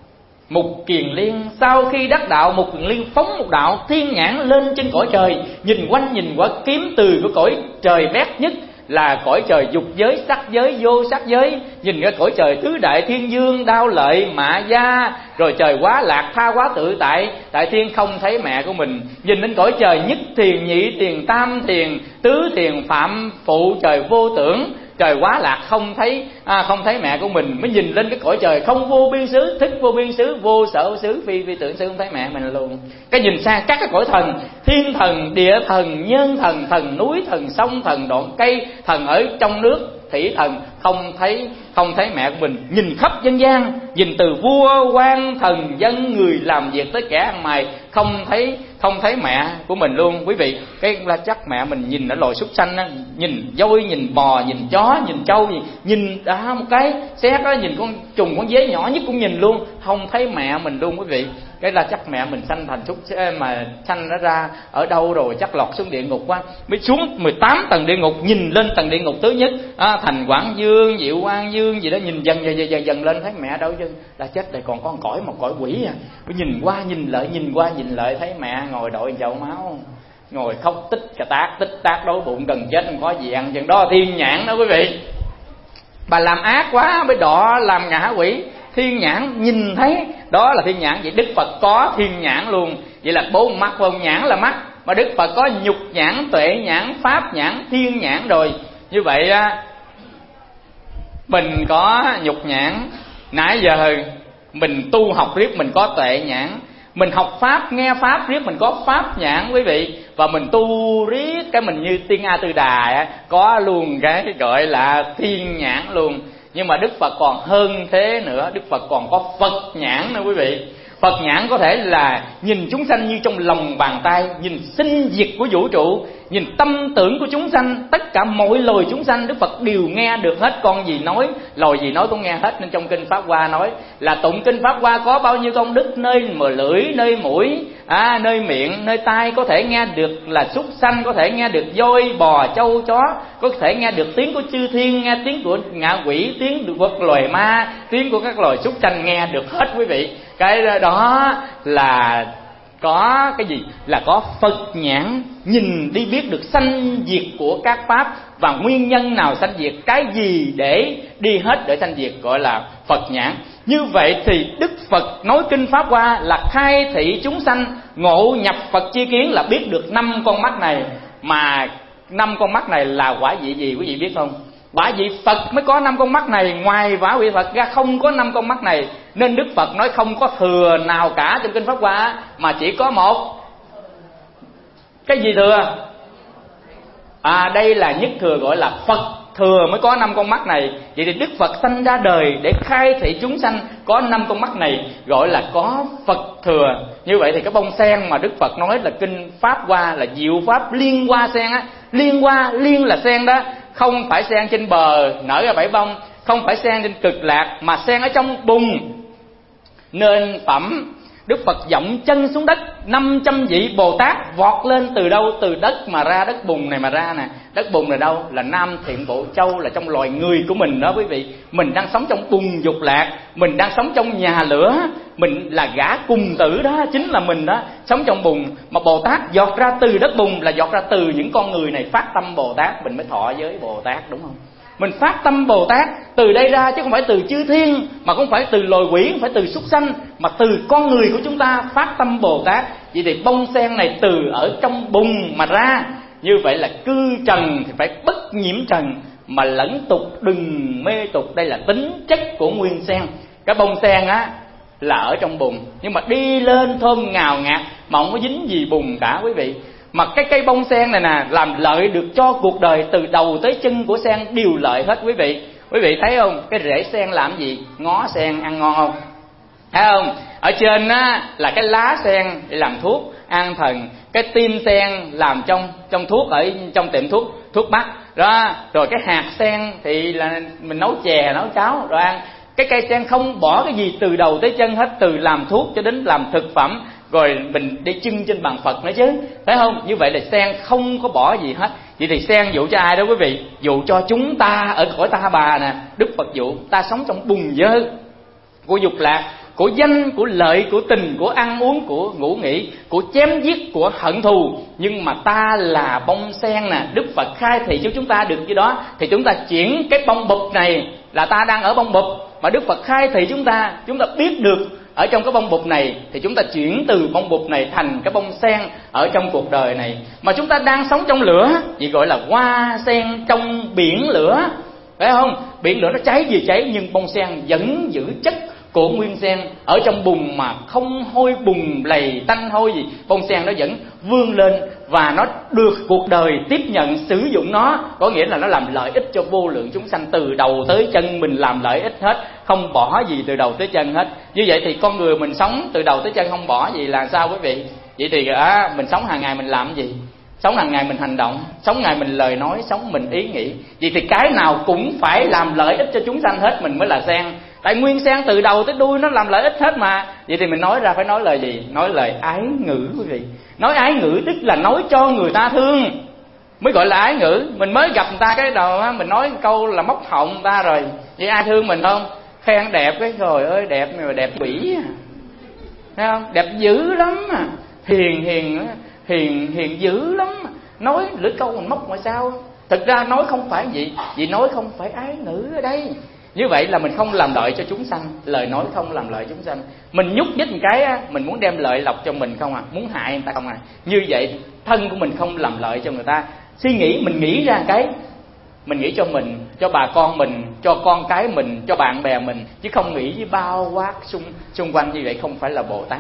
Mục Kiền Liên sau khi đắc đạo, Mục Kiền Liên phóng một đạo thiên nhãn lên trên cõi trời, nhìn quanh nhìn qua kiếm từ của cõi trời bét nhất là cõi trời dục giới, sắc giới, vô sắc giới. Nhìn cái cõi trời tứ đại thiên dương, đao lợi, mạ gia, rồi trời quá lạc, tha quá tự tại. Đại thiên không thấy mẹ của mình. Nhìn đến cõi trời nhất thiền, nhị thiền, tam thiền, tứ thiền, phạm phụ, trời vô tưởng. Trời quá lạc không thấy à, không thấy mẹ của mình. Mới nhìn lên cái cõi trời không vô biên xứ, thức vô biên xứ, vô sở xứ, phi phi tưởng xứ, không thấy mẹ mình luôn. Cái nhìn sang các cái cõi thần, thiên thần, địa thần, nhân thần, thần núi, thần sông, thần đoạn cây, thần ở trong nước, thủy thần không thấy không thấy mẹ của mình. Nhìn khắp dân gian, nhìn từ vua quan thần dân, người làm việc tới kẻ ăn mày, không thấy không thấy mẹ của mình luôn quý vị. Cái là chắc mẹ mình nhìn ở loài súc sanh á, nhìn dôi, nhìn bò, nhìn chó, nhìn trâu gì, nhìn đã một cái xét đó, nhìn con trùng con dế nhỏ nhất cũng nhìn luôn, không thấy mẹ mình luôn quý vị. Cái là chắc mẹ mình sanh thành súc mà sanh nó ra ở đâu rồi, chắc lọt xuống địa ngục quá, mới xuống mười tám tầng địa ngục, nhìn lên tầng địa ngục thứ nhất, à, thành Quảng Dương, Diệu Quang Dương gì đó, nhìn dần dần dần dần lên thấy mẹ đâu chứ, là chết rồi, còn có một cõi một cõi quỷ à. Cứ nhìn qua nhìn lại, nhìn qua nhìn lại thấy mẹ ngồi đội chậu máu, ngồi khóc tích cà tác tích tác đói bụng gần chết không có gì ăn, chừng đó thiên nhãn đó quý vị. Bà làm ác quá mới đọ làm ngạ quỷ. Thiên nhãn nhìn thấy đó là thiên nhãn. Vậy Đức Phật có thiên nhãn luôn. Vậy là bốn mắt, không nhãn là mắt, mà Đức Phật có nhục nhãn, tuệ nhãn, pháp nhãn, thiên nhãn rồi. Như vậy á, mình có nhục nhãn, nãy giờ mình tu học riết mình có tuệ nhãn, mình học pháp nghe pháp riết mình có pháp nhãn quý vị, và mình tu riết cái mình như Tiên A Tư Đà á, có luôn cái gọi là thiên nhãn luôn. Nhưng mà Đức Phật còn hơn thế nữa, Đức Phật còn có Phật nhãn nữa quý vị. Phật nhãn có thể là nhìn chúng sanh như trong lòng bàn tay, nhìn sinh diệt của vũ trụ, nhìn tâm tưởng của chúng sanh, tất cả mọi loài chúng sanh Đức Phật đều nghe được hết. Con gì nói, loài gì nói cũng nghe hết. Nên trong kinh Pháp Hoa nói là tụng kinh Pháp Hoa có bao nhiêu công đức, nơi mà lưỡi, nơi mũi, à, nơi miệng, nơi tai có thể nghe được là súc sanh, có thể nghe được voi, bò, trâu, chó, có thể nghe được tiếng của chư thiên, nghe tiếng của ngạ quỷ, tiếng của loài ma, tiếng của các loài súc sanh, nghe được hết quý vị. Cái đó là có cái gì? Là có Phật nhãn, nhìn đi biết được sanh diệt của các pháp và nguyên nhân nào sanh diệt, cái gì để đi hết để sanh diệt, gọi là Phật nhãn. Như vậy thì Đức Phật nói kinh Pháp Hoa là khai thị chúng sanh ngộ nhập Phật chi kiến, là biết được năm con mắt này. Mà năm con mắt này là quả vị gì quý vị biết không? Quả vị Phật mới có năm con mắt này, ngoài quả vị Phật ra không có năm con mắt này. Nên Đức Phật nói không có thừa nào cả trong kinh Pháp Hoa, mà chỉ có một. Cái gì thừa? À, đây là nhất thừa, gọi là Phật thừa mới có năm con mắt này. Vậy thì Đức Phật sanh ra đời để khai thị chúng sanh có năm con mắt này, gọi là có Phật thừa. Như vậy thì cái bông sen mà Đức Phật nói là kinh Pháp Hoa là diệu pháp liên hoa sen á. Liên hoa, liên là sen đó, không phải sen trên bờ nở ra bảy bông, không phải sen trên cực lạc, mà sen ở trong bùn. Nên phẩm Đức Phật dậm chân xuống đất, năm trăm vị Bồ Tát vọt lên từ đâu? Từ đất mà ra, đất bùn này mà ra nè. Đất bùn là đâu? Là Nam Thiện Bộ Châu, là trong loài người của mình đó quý vị. Mình đang sống trong bùn dục lạc, mình đang sống trong nhà lửa, mình là gã cùng tử đó, chính là mình đó, sống trong bùn. Mà Bồ Tát giọt ra từ đất bùn là giọt ra từ những con người này phát tâm Bồ Tát, mình mới thọ giới Bồ Tát, đúng không? Mình phát tâm Bồ Tát từ đây ra, chứ không phải từ chư thiên, mà không phải từ loài quỷ, không phải từ súc sanh, mà từ con người của chúng ta phát tâm Bồ Tát. Vậy thì bông sen này từ ở trong bùn mà ra. Như vậy là cư trần thì phải bất nhiễm trần, mà lẫn tục đừng mê tục. Đây là tính chất của nguyên sen. Cái bông sen á là ở trong bùn, nhưng mà đi lên thơm ngào ngạt, mà không có dính gì bùn cả quý vị. Mà cái cây bông sen này nè, làm lợi được cho cuộc đời, từ đầu tới chân của sen đều lợi hết quý vị. Quý vị thấy không? Cái rễ sen làm gì? Ngó sen ăn ngon không? Thấy không? Ở trên á là cái lá sen để làm thuốc an thần, cái tim sen làm trong trong thuốc ở trong tiệm thuốc thuốc bắc đó, rồi cái hạt sen thì là mình nấu chè nấu cháo rồi ăn. Cái cây sen không bỏ cái gì từ đầu tới chân hết, từ làm thuốc cho đến làm thực phẩm, rồi mình đi trưng trên bàn Phật nữa chứ, thấy không? Như vậy là sen không có bỏ gì hết. Vậy thì sen dụ cho ai đó quý vị? Dụ cho chúng ta ở cõi ta bà nè. Đức Phật dụ ta sống trong bùn dơ của dục lạc, của danh, của lợi, của tình, của ăn uống, của ngủ nghỉ, của chém giết, của hận thù. Nhưng mà ta là bông sen nè, Đức Phật khai thị cho chúng ta được như đó. Thì chúng ta chuyển cái bông bụp này, là ta đang ở bông bụp, mà Đức Phật khai thị chúng ta, chúng ta biết được ở trong cái bông bụp này, thì chúng ta chuyển từ bông bụp này thành cái bông sen ở trong cuộc đời này. Mà chúng ta đang sống trong lửa, chỉ gọi là hoa sen trong biển lửa, phải không? Biển lửa nó cháy gì cháy, nhưng bông sen vẫn giữ chất của nguyên sen ở trong bùn mà không hôi bùn lầy tanh hôi gì, bông sen nó vẫn vươn lên và nó được cuộc đời tiếp nhận sử dụng nó, có nghĩa là nó làm lợi ích cho vô lượng chúng sanh từ đầu tới chân. Mình làm lợi ích hết, không bỏ gì từ đầu tới chân hết. Như vậy thì con người mình sống từ đầu tới chân không bỏ gì là sao quý vị? Vậy thì à, mình sống hàng ngày mình làm gì? Sống hàng ngày mình hành động, sống ngày mình lời nói, sống mình ý nghĩ. Vậy thì cái nào cũng phải làm lợi ích cho chúng sanh hết, mình mới là sen. Tại nguyên sen từ đầu tới đuôi nó làm lợi ích hết mà. Vậy thì mình nói ra phải nói lời gì? Nói lời ái ngữ quý vị. Nói ái ngữ tức là nói cho người ta thương mới gọi là ái ngữ. Mình mới gặp người ta cái đầu mình nói một câu là móc họng người ta rồi, vậy ai thương mình không? Khen đẹp cái rồi ơi đẹp mà đẹp quỷ à. Thấy không? Đẹp dữ lắm à. Hiền hiền hiền hiền dữ lắm à. Nói lưỡi câu mình móc ngoài sao? Thực ra nói không phải vậy, vì nói không phải ái ngữ ở đây. Như vậy là mình không làm lợi cho chúng sanh, lời nói không làm lợi chúng sanh. Mình nhúc nhích một cái á, mình muốn đem lợi lộc cho mình không à, muốn hại người ta không à. Như vậy thân của mình không làm lợi cho người ta. Suy nghĩ mình nghĩ ra cái mình nghĩ cho mình, cho bà con mình, cho con cái mình, cho bạn bè mình, chứ không nghĩ với bao quát xung xung quanh. Như vậy không phải là Bồ Tát.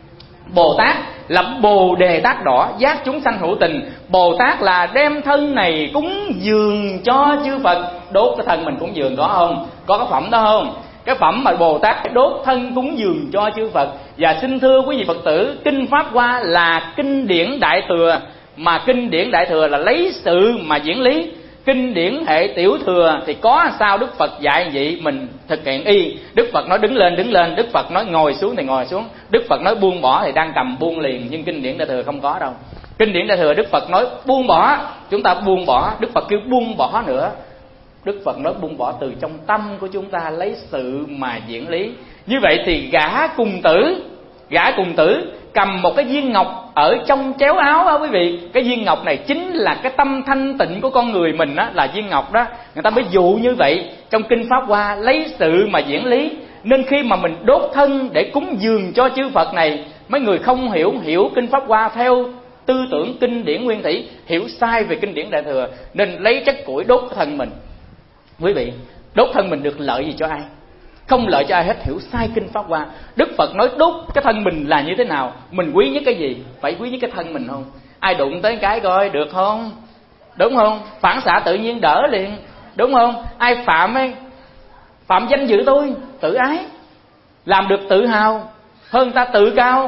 Bồ Tát là Bồ Đề Tát đỏ, giác chúng sanh hữu tình. Bồ Tát là đem thân này cúng dường cho chư Phật. Đốt cái thân mình cúng dường có không? Có cái phẩm đó không? Cái phẩm mà Bồ Tát đốt thân cúng dường cho chư Phật. Và xin thưa quý vị Phật tử, kinh Pháp Hoa là kinh điển Đại Thừa, mà kinh điển Đại Thừa là lấy sự mà diễn lý. Kinh điển hệ Tiểu Thừa thì có sao Đức Phật dạy vậy mình thực hiện y. Đức Phật nói đứng lên đứng lên, Đức Phật nói ngồi xuống thì ngồi xuống, Đức Phật nói buông bỏ thì đang cầm buông liền. Nhưng kinh điển Đại Thừa không có đâu. Kinh điển Đại Thừa Đức Phật nói buông bỏ, chúng ta buông bỏ, Đức Phật kêu buông bỏ nữa. Đức Phật nói buông bỏ từ trong tâm của chúng ta, lấy sự mà diễn lý. Như vậy thì gã cùng tử, gã cùng tử cầm một cái viên ngọc ở trong chéo áo á quý vị. Cái viên ngọc này chính là cái tâm thanh tịnh của con người mình á, là viên ngọc đó. Người ta mới dụ như vậy trong kinh Pháp Hoa, lấy sự mà diễn lý. Nên khi mà mình đốt thân để cúng dường cho chư Phật này, mấy người không hiểu hiểu kinh Pháp Hoa theo tư tưởng kinh điển nguyên thủy, hiểu sai về kinh điển Đại Thừa, nên lấy chất củi đốt cái thân mình. Quý vị, đốt thân mình được lợi gì cho ai? Không lợi cho ai hết, hiểu sai kinh Pháp Hoa. Đức Phật nói đốt cái thân mình là như thế nào? Mình quý nhất cái gì? Phải quý nhất cái thân mình không? Ai đụng tới cái coi được không? Đúng không? Phản xạ tự nhiên đỡ liền. Đúng không? Ai phạm ấy, phạm danh dự tôi, tự ái, làm được tự hào, hơn ta tự cao,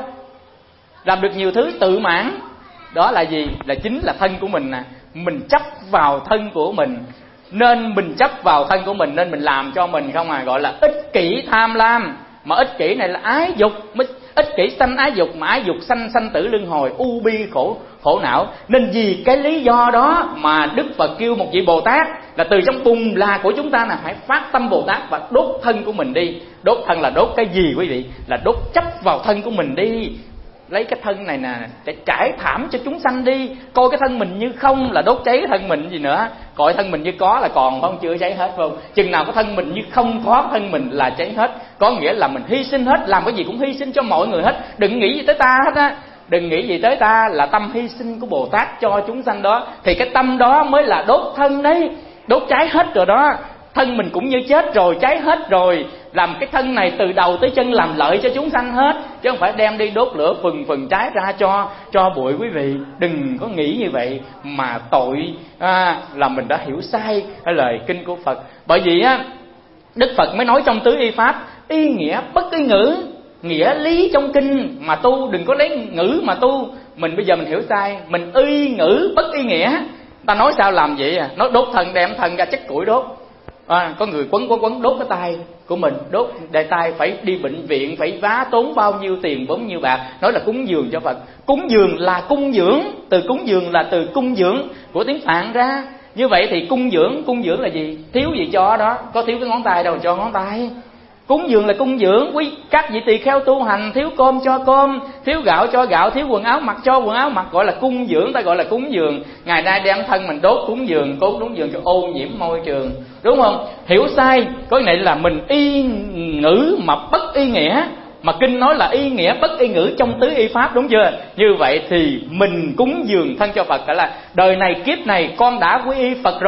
làm được nhiều thứ tự mãn. Đó là gì? Là chính là thân của mình nè. Mình chấp vào thân của mình, nên mình chấp vào thân của mình nên mình làm cho mình không à, gọi là ích kỷ tham lam. Mà ích kỷ này là ái dục, ích kỷ sanh ái dục, mà ái dục sanh sanh tử luân hồi, u bi khổ khổ não. Nên vì cái lý do đó mà Đức Phật kêu một vị Bồ Tát là từ trong bùn là của chúng ta là hãy phát tâm Bồ Tát và đốt thân của mình đi. Đốt thân là đốt cái gì quý vị? Là đốt chấp vào thân của mình đi. Lấy cái thân này nè để trải thảm cho chúng sanh đi. Coi cái thân mình như không là đốt cháy cái thân mình gì nữa. Coi thân mình như có là còn không, chưa cháy hết không? Chừng nào cái thân mình như không có thân mình là cháy hết. Có nghĩa là mình hy sinh hết, làm cái gì cũng hy sinh cho mọi người hết. Đừng nghĩ gì tới ta hết á. Đừng nghĩ gì tới ta, là tâm hy sinh của Bồ Tát cho chúng sanh đó. Thì cái tâm đó mới là đốt thân đấy. Đốt cháy hết rồi đó. Thân mình cũng như chết rồi, cháy hết rồi. Làm cái thân này từ đầu tới chân làm lợi cho chúng sanh hết, chứ không phải đem đi đốt lửa phừng phừng cháy ra cho cho bụi quý vị. Đừng có nghĩ như vậy mà tội à, là mình đã hiểu sai cái lời kinh của Phật. Bởi vì á, Đức Phật mới nói trong tứ y pháp, y nghĩa bất y ngữ. Nghĩa lý trong kinh mà tu, đừng có lấy ngữ mà tu. Mình bây giờ mình hiểu sai, mình y ngữ bất y nghĩa. Ta nói sao làm vậy à? Nói đốt thân, đem thân ra chất củi đốt. À, có người quấn quấn quấn đốt cái tay của mình, đốt đại tay phải đi bệnh viện, phải vá tốn bao nhiêu tiền, bao nhiêu bạc, nói là cúng dường cho Phật. Cúng dường là cung dưỡng, từ cúng dường là từ cung dưỡng của tiếng Phạn ra. Như vậy thì cung dưỡng, cung dưỡng là gì? Thiếu gì cho đó, có thiếu cái ngón tay đâu cho ngón tay. Cúng dường là cung dưỡng. Quý các vị tỳ kheo tu hành, thiếu cơm cho cơm, thiếu gạo cho gạo, thiếu quần áo mặc cho quần áo mặc, gọi là cung dưỡng, ta gọi là cúng dường. Ngày nay đem thân mình đốt cúng dường, cốt cúng dường cho ô nhiễm môi trường, đúng không? Hiểu sai, có nghĩa là mình y ngữ mà bất y nghĩa. Mà kinh nói là y nghĩa bất y ngữ trong tứ y pháp, đúng chưa? Như vậy thì mình cúng dường thân cho Phật, cả là đời này kiếp này con đã quy y Phật rồi,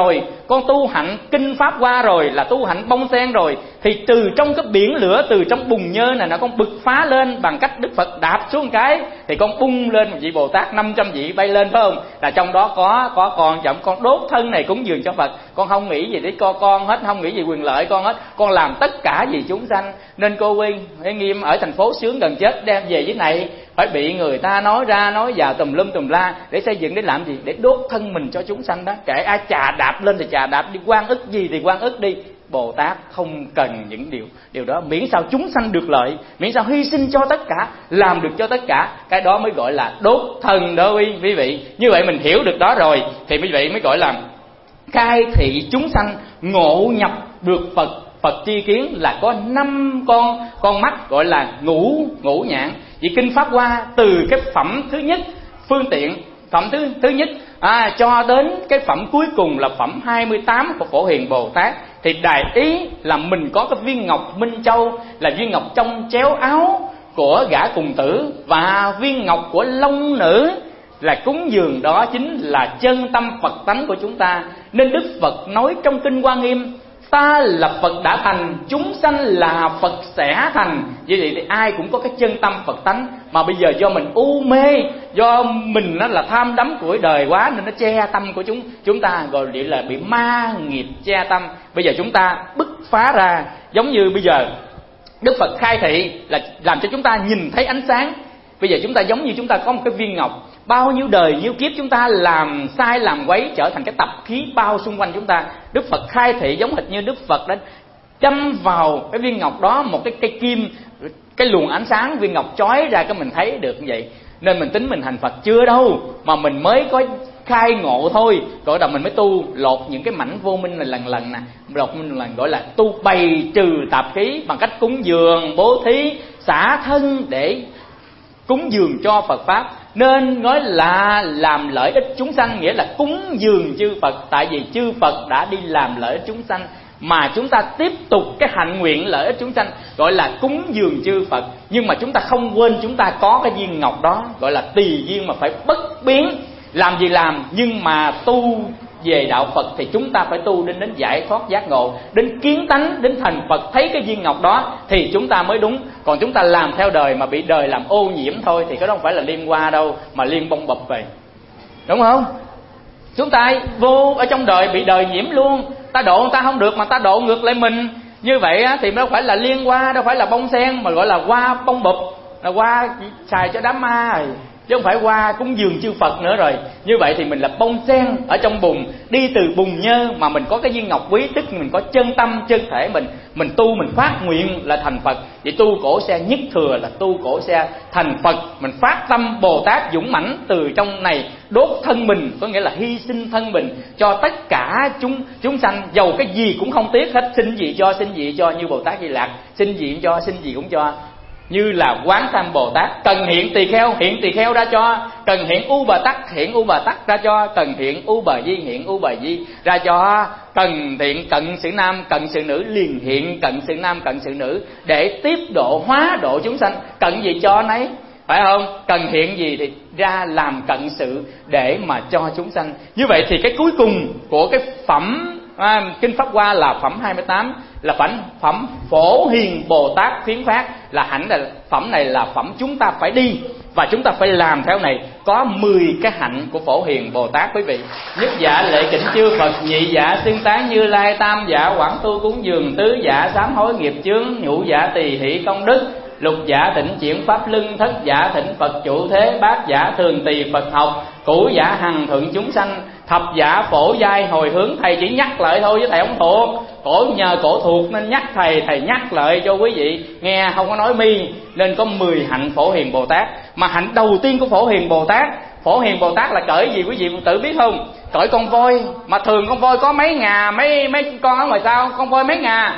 con tu hạnh kinh pháp hoa rồi, là tu hạnh bông sen rồi, thì từ trong cái biển lửa, từ trong bùn nhơ này, nó con bực phá lên bằng cách Đức Phật đạp xuống cái thì con bung lên một vị Bồ Tát năm trăm vị bay lên, phải không? Là trong đó có có con chậm con đốt thân này cúng dường cho Phật, con không nghĩ gì để co con hết, không nghĩ gì quyền lợi con hết, con làm tất cả vì chúng sanh. Nên cô Quyên hay Nghiêm ở thành phố sướng gần chết đem về dưới này phải bị người ta nói ra nói vào tùm lum tùm la để xây dựng, để làm gì? Để đốt thân mình cho chúng sanh đó. Kể ai chà đạp lên thì chà đạp, đi quan ức gì thì quan ức đi. Bồ Tát không cần những điều điều đó, miễn sao chúng sanh được lợi, miễn sao hy sinh cho tất cả, làm được cho tất cả, cái đó mới gọi là đốt thân đó quý vị. Như vậy mình hiểu được đó rồi thì quý vị mới gọi là khai thị chúng sanh ngộ nhập được Phật. Phật tri kiến là có năm con con mắt gọi là ngũ ngũ nhãn. Vì kinh pháp hoa từ cái phẩm thứ nhất phương tiện, phẩm thứ thứ nhất à, cho đến cái phẩm cuối cùng là phẩm hai mươi tám của Phổ Hiền Bồ Tát, thì đại ý là mình có cái viên ngọc Minh Châu là viên ngọc trong chéo áo của gã cùng tử, và viên ngọc của long nữ là cúng dường, đó chính là chân tâm Phật tánh của chúng ta. Nên Đức Phật nói trong kinh Hoa Nghiêm, ta là Phật đã thành, chúng sanh là Phật sẽ thành. Vì vậy thì ai cũng có cái chân tâm Phật tánh, mà bây giờ do mình u mê, do mình nó là tham đắm của đời quá nên nó che tâm của chúng chúng ta, gọi vậy là bị ma nghiệp che tâm. Bây giờ chúng ta bứt phá ra, giống như bây giờ Đức Phật khai thị là làm cho chúng ta nhìn thấy ánh sáng. Bây giờ chúng ta giống như chúng ta có một cái viên ngọc, bao nhiêu đời nhiêu kiếp chúng ta làm sai làm quấy trở thành cái tập khí bao xung quanh chúng ta. Đức Phật khai thị giống hệt như Đức Phật đã châm vào cái viên ngọc đó một cái cây kim, cái luồng ánh sáng viên ngọc chói ra, cái mình thấy được như vậy. Nên mình tính mình thành Phật chưa đâu, mà mình mới có khai ngộ thôi. Gọi là mình mới tu lột những cái mảnh vô minh này lần lần nè, lột mình lần gọi là tu bày trừ tạp khí bằng cách cúng dường, bố thí, xả thân để cúng dường cho Phật pháp. Nên nói là làm lợi ích chúng sanh, nghĩa là cúng dường chư Phật. Tại vì chư Phật đã đi làm lợi ích chúng sanh, mà chúng ta tiếp tục cái hạnh nguyện lợi ích chúng sanh, gọi là cúng dường chư Phật. Nhưng mà chúng ta không quên chúng ta có cái viên ngọc đó, gọi là tùy duyên mà phải bất biến. Làm gì làm, nhưng mà tu về đạo Phật thì chúng ta phải tu đến đến giải thoát giác ngộ, đến kiến tánh, đến thành Phật, thấy cái viên ngọc đó thì chúng ta mới đúng. Còn chúng ta làm theo đời mà bị đời làm ô nhiễm thôi thì cái đó không phải là liên hoa đâu, mà liên bông bập về, đúng không? Chúng ta vô ở trong đời bị đời nhiễm luôn, ta độ người ta không được mà ta độ ngược lại mình. Như vậy thì đâu phải là liên hoa, đâu phải là bông sen, mà gọi là hoa bông bụp, là hoa xài cho đám ma rồi, chứ không phải hoa cúng dường chư Phật nữa rồi. Như vậy thì mình là bông sen ở trong bùn, đi từ bùn nhơ mà mình có cái viên ngọc quý, tức mình có chân tâm chân thể mình, mình tu mình phát nguyện là thành Phật. Vậy tu cổ xe nhất thừa là tu cổ xe thành Phật, mình phát tâm Bồ Tát dũng mãnh từ trong này đốt thân mình, có nghĩa là hy sinh thân mình cho tất cả chúng chúng sanh, dầu cái gì cũng không tiếc hết, xin gì cho, xin gì cho, như Bồ Tát Di Lặc, xin gì cho, xin gì cũng cho. Như là Quán Tham Bồ Tát, cần hiện tỳ kheo hiện tỳ kheo ra cho, cần hiện U Bà Tắc hiện U Bà Tắc ra cho, cần hiện U Bà Di hiện U Bà Di ra cho, cần hiện cận sự nam cận sự nữ liền hiện cận sự nam cận sự nữ, để tiếp độ hóa độ chúng sanh. Cần gì cho nấy, phải không? Cần hiện gì thì ra làm cận sự để mà cho chúng sanh. Như vậy thì cái cuối cùng của cái phẩm à, kinh Pháp Hoa là phẩm hai mươi tám, là phẩm phẩm Phổ Hiền Bồ Tát khuyến phát, là hạnh là phẩm này là phẩm chúng ta phải đi và chúng ta phải làm theo này. Có mười cái hạnh của Phổ Hiền Bồ Tát quý vị. Nhất dạ lệ kính chư Phật, nhị dạ xưng tán Như Lai, tam dạ quảng tu cúng dường, tứ dạ sám hối nghiệp chướng, ngũ dạ tỳ hỷ công đức, lục dạ thịnh chuyển pháp lưng, thất dạ thịnh Phật trụ thế, bát dạ thường tỳ Phật học, cửu dạ hằng thuận chúng sanh, thập dạ phổ giai hồi hướng. Thầy chỉ nhắc lại thôi chứ thầy không thuộc, cổ nhờ cổ thuộc nên nhắc thầy, thầy nhắc lại cho quý vị nghe, không có nói mi. Nên có mười hạnh Phổ Hiền Bồ Tát. Mà hạnh đầu tiên của Phổ Hiền Bồ Tát, Phổ Hiền Bồ Tát là cởi gì quý vị tự biết không? Cởi con voi. Mà thường con voi có mấy ngà, mấy mấy con ở ngoài sau, con voi mấy ngà?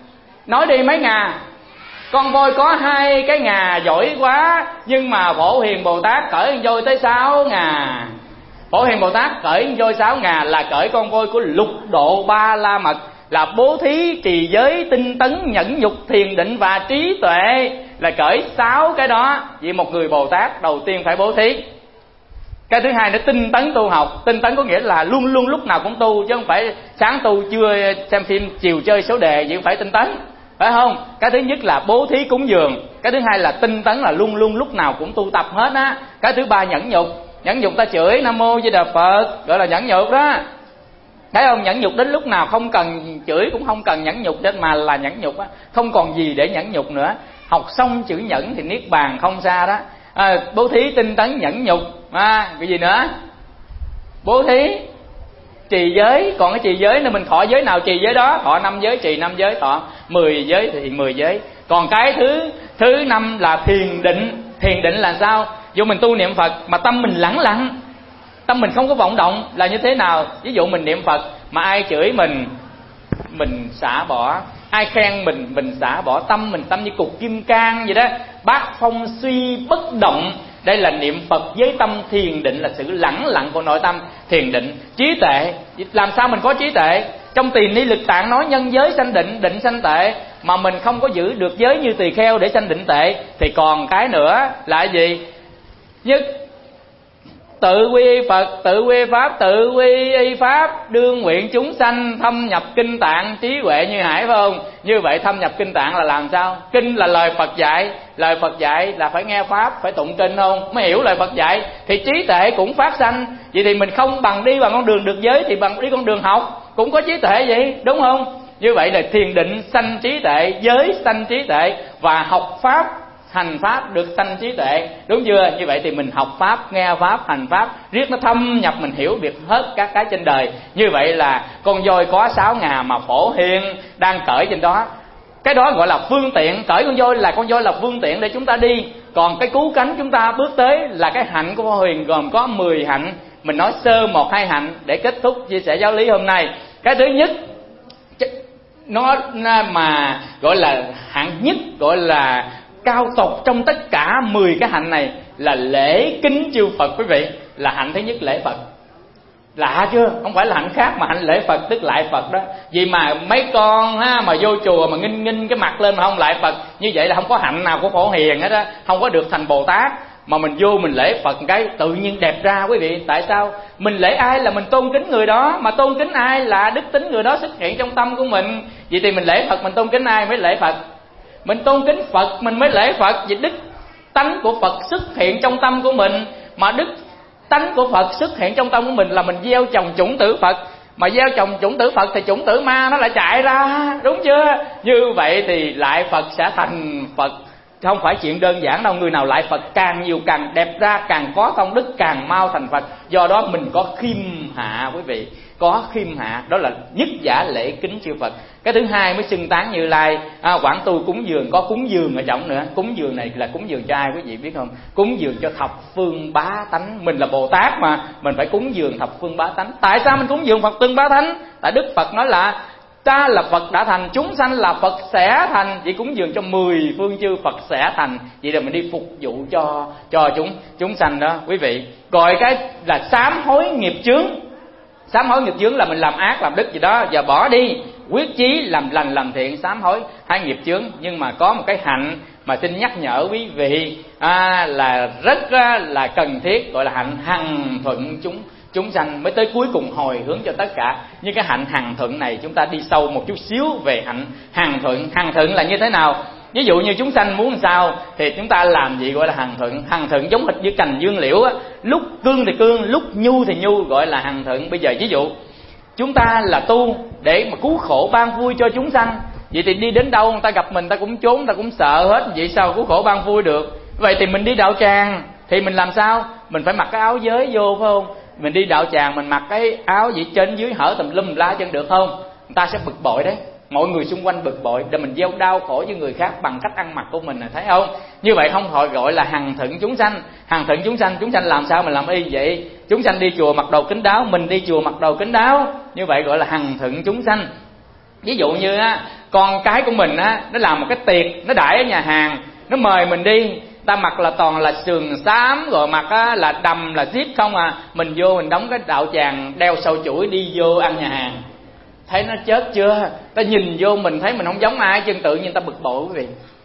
Nói đi mấy ngà? Con voi có hai cái ngà giỏi quá, nhưng mà Phổ Hiền Bồ Tát cởi con voi tới sáu ngà. Phổ Hiền Bồ Tát cởi con voi sáu ngà là cởi con voi của lục độ ba la mật, là bố thí, trì giới, tinh tấn, nhẫn nhục, thiền định và trí tuệ, là cởi sáu cái đó. Vì một người Bồ Tát đầu tiên phải bố thí, Cái thứ hai nữa, tinh tấn tu học. Tinh tấn có nghĩa là luôn luôn lúc nào cũng tu, chứ không phải sáng tu trưa xem phim chiều chơi số đề, chứ không phải tinh tấn, phải không? Cái thứ nhất là bố thí cúng dường. Cái thứ hai là tinh tấn là luôn luôn lúc nào cũng tu tập hết á. Cái thứ ba nhẫn nhục. Nhẫn nhục ta chửi Nam Mô Di Đà Phật gọi là nhẫn nhục đó, thấy không? Nhẫn nhục đến lúc nào không cần chửi cũng không cần nhẫn nhục trên, mà là nhẫn nhục á, không còn gì để nhẫn nhục nữa. Học xong chữ nhẫn thì niết bàn không xa đó. À, bố thí, tinh tấn, nhẫn nhục. À, cái gì nữa? Bố thí, trì giới. Còn cái trì giới nữa, mình thọ giới nào trì giới đó. Thọ năm giới trì năm giới, thọ mười giới thì mười giới. Còn cái thứ thứ năm là thiền định. Thiền định là sao? Dù mình tu niệm Phật mà tâm mình lẳng lặng, tâm mình không có vọng động là như thế nào? Ví dụ mình niệm Phật mà ai chửi mình, mình xả bỏ. Ai khen mình, mình xả bỏ. Tâm mình tâm như cục kim cang vậy đó, bát phong suy bất động. Đây là niệm Phật với tâm thiền định, là sự lẳng lặng của nội tâm. Thiền định, trí tuệ. Làm sao mình có trí tuệ? Trong Tỳ Ni Lực Tạng nói nhân giới sanh định, định sanh tệ. Mà mình không có giữ được giới như tỳ kheo để sanh định tệ, thì còn cái nữa là gì? Nhất tự quy Phật, tự quy Pháp, tự quy y Pháp, đương nguyện chúng sanh thâm nhập kinh tạng, trí huệ như hải, phải không? Như vậy thâm nhập kinh tạng là làm sao? Kinh là lời Phật dạy, lời Phật dạy là phải nghe Pháp, phải tụng kinh không? Mới hiểu lời Phật dạy, thì trí tuệ cũng phát sanh. Vậy thì mình không bằng đi bằng con đường được giới, thì bằng đi con đường học cũng có trí tuệ vậy, đúng không? Như vậy là thiền định sanh trí tuệ, giới sanh trí tuệ, và học Pháp hành Pháp được sanh trí tuệ, đúng chưa? Như vậy thì mình học Pháp, nghe Pháp, hành Pháp, riết nó thâm nhập, mình hiểu được hết các cái trên đời. Như vậy là con voi có sáu ngà mà Phổ Hiền đang cởi trên đó. Cái đó gọi là phương tiện. Cởi con voi là con voi là phương tiện để chúng ta đi. Còn cái cứu cánh chúng ta bước tới là cái hạnh của Phổ Hiền, gồm có mười hạnh. Mình nói sơ một hai hạnh để kết thúc chia sẻ giáo lý hôm nay. Cái thứ nhất, nó mà gọi là hạng nhất, gọi là cao tột trong tất cả mười cái hạnh này là lễ kính chư Phật, quý vị. Là hạnh thứ nhất, lễ Phật. Lạ chưa? Không phải là hạnh khác, mà hạnh lễ Phật tức lại Phật đó. Vì mà mấy con ha, mà vô chùa mà nghinh nghinh cái mặt lên mà không lại Phật, như vậy là không có hạnh nào của Phổ Hiền hết á, không có được thành Bồ Tát. Mà mình vô mình lễ Phật cái tự nhiên đẹp ra, quý vị. Tại sao? Mình lễ ai là mình tôn kính người đó, mà tôn kính ai là đức tính người đó xuất hiện trong tâm của mình. Vậy thì mình lễ Phật, mình tôn kính ai mới lễ Phật? Mình tôn kính Phật mình mới lễ Phật. Vì đức tánh của Phật xuất hiện trong tâm của mình, mà đức tánh của Phật xuất hiện trong tâm của mình là mình gieo trồng chủng tử Phật. Mà gieo trồng chủng tử Phật thì chủng tử ma nó lại chạy ra, đúng chưa? Như vậy thì lại Phật sẽ thành Phật. Không phải chuyện đơn giản đâu. Người nào lại Phật càng nhiều càng đẹp ra, càng có công đức, càng mau thành Phật. Do đó mình có khiêm hạ, quý vị. Có khiêm hạ, đó là nhất giả lễ kính chư Phật. Cái thứ hai mới xưng tán Như Lai. à, Quảng tu cúng dường, có cúng dường ở trong nữa. Cúng dường này là cúng dường cho ai quý vị biết không? Cúng dường cho thập phương bá tánh. Mình là Bồ Tát mà, mình phải cúng dường thập phương bá tánh. Tại sao mình cúng dường Phật tương bá tánh? Tại Đức Phật nói là ta là Phật đã thành, chúng sanh là Phật sẽ thành. Chỉ cúng dường cho mười phương chư Phật sẽ thành. Vậy là mình đi phục vụ cho cho chúng chúng sanh đó, quý vị. Gọi cái là sám hối nghiệp chướng. Sám hối nghiệp chướng là mình làm ác làm đức gì đó và bỏ đi, quyết chí làm lành làm thiện, sám hối hai nghiệp chướng. Nhưng mà có một cái hạnh mà xin nhắc nhở quý vị à, là rất là cần thiết, gọi là hạnh hằng thuận chúng chúng sanh, mới tới cuối cùng hồi hướng cho tất cả. Nhưng cái hạnh hằng thuận này chúng ta đi sâu một chút xíu về hạnh hằng thuận. Hằng thuận là như thế nào? Ví dụ như chúng sanh muốn sao thì chúng ta làm gì gọi là hằng thuận. Hằng thuận giống hệt như cành dương liễu á, lúc cương thì cương, lúc nhu thì nhu, gọi là hằng thuận. Bây giờ ví dụ chúng ta là tu để mà cứu khổ ban vui cho chúng sanh, vậy thì đi đến đâu người ta gặp mình ta cũng trốn, ta cũng sợ hết. Vậy sao cứu khổ ban vui được? Vậy thì mình đi đạo tràng thì mình làm sao? Mình phải mặc cái áo giới vô, phải không? Mình đi đạo tràng mình mặc cái áo gì trên dưới hở tùm lum la chân được không? Người ta sẽ bực bội đấy, mọi người xung quanh bực bội để mình gieo đau khổ với người khác bằng cách ăn mặc của mình, này thấy không? Như vậy không phải gọi là hằng thuận chúng sanh. Hằng thuận chúng sanh, chúng sanh làm sao mình làm y vậy? Chúng sanh đi chùa mặc đồ kín đáo, mình đi chùa mặc đồ kín đáo, như vậy gọi là hằng thuận chúng sanh. Ví dụ như á, con cái của mình á, nó làm một cái tiệc, nó đãi ở nhà hàng, nó mời mình đi, ta mặc là toàn là sườn xám, rồi mặc á, là đầm là zip không à. Mình vô mình đóng cái đạo tràng đeo sâu chuỗi đi vô ăn nhà hàng, thấy nó chết chưa? Ta nhìn vô mình thấy mình không giống ai, chân tự nhiên ta bực bội quý vị.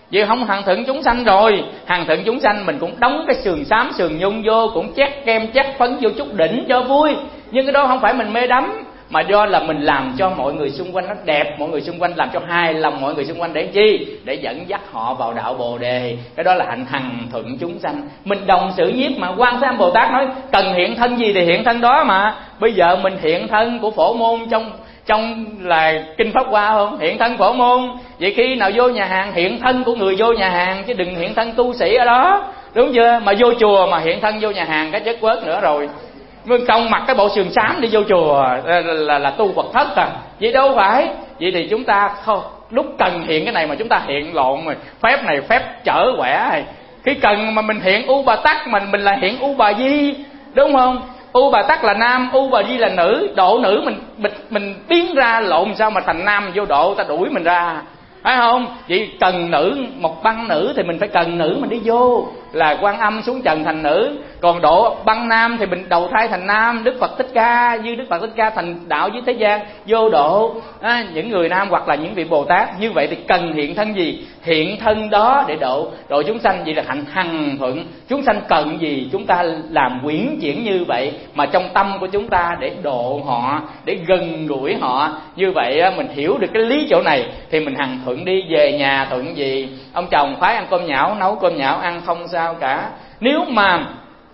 Vì không hằng thuận chúng sanh rồi, hằng thuận chúng sanh mình cũng đóng cái sườn xám sườn nhung vô, cũng chét kem chét phấn vô chút đỉnh cho vui. Nhưng cái đó không phải mình mê đắm, mà do là mình làm cho mọi người xung quanh nó đẹp, mọi người xung quanh làm cho hài lòng mọi người xung quanh để chi? Để dẫn dắt họ vào đạo Bồ Đề. Cái đó là hạnh hằng thuận chúng sanh. Mình đồng sự nhiếp mà. Quan Thế Âm Bồ Tát nói cần hiện thân gì thì hiện thân đó mà. Bây giờ mình hiện thân của Phổ Môn trong trong là kinh Pháp Hoa không? Hiện thân Phổ Môn. Vậy khi nào vô nhà hàng hiện thân của người vô nhà hàng, chứ đừng hiện thân tu sĩ ở đó, đúng chưa? Mà vô chùa mà hiện thân vô nhà hàng cái chất quớt nữa rồi. Không mặc cái bộ sườn xám đi vô chùa là, là, là tu Phật thất à. Vậy đâu phải. Vậy thì chúng ta không, lúc cần hiện cái này mà chúng ta hiện lộn rồi. Phép này phép chở quẻ này. Khi cần mà mình hiện U Bà Tắc, mình mình là hiện U Bà Di, đúng không? U Bà Tắc là nam, U Bà Di là nữ. Độ nữ mình mình, mình biến ra lộn sao mà thành nam vô độ, ta đuổi mình ra, phải không? Vậy cần nữ, một băng nữ thì mình phải cần nữ mình đi vô, là Quan Âm xuống trần thành nữ. Còn độ băng nam thì mình đầu thai thành nam. Đức Phật Thích Ca như Đức Phật Thích Ca thành đạo dưới thế gian vô độ à, những người nam hoặc là những vị Bồ Tát. Như vậy thì cần hiện thân gì? Hiện thân đó để độ độ chúng sanh. Vậy là hạnh hằng thuận. Chúng sanh cần gì chúng ta làm quyển chuyển như vậy, mà trong tâm của chúng ta để độ họ, để gần gũi họ. Như vậy mình hiểu được cái lý chỗ này thì mình hằng thuận đi. Về nhà thuận gì? Ông chồng phái ăn cơm nhão, nấu cơm nhão ăn không sao cả. Nếu mà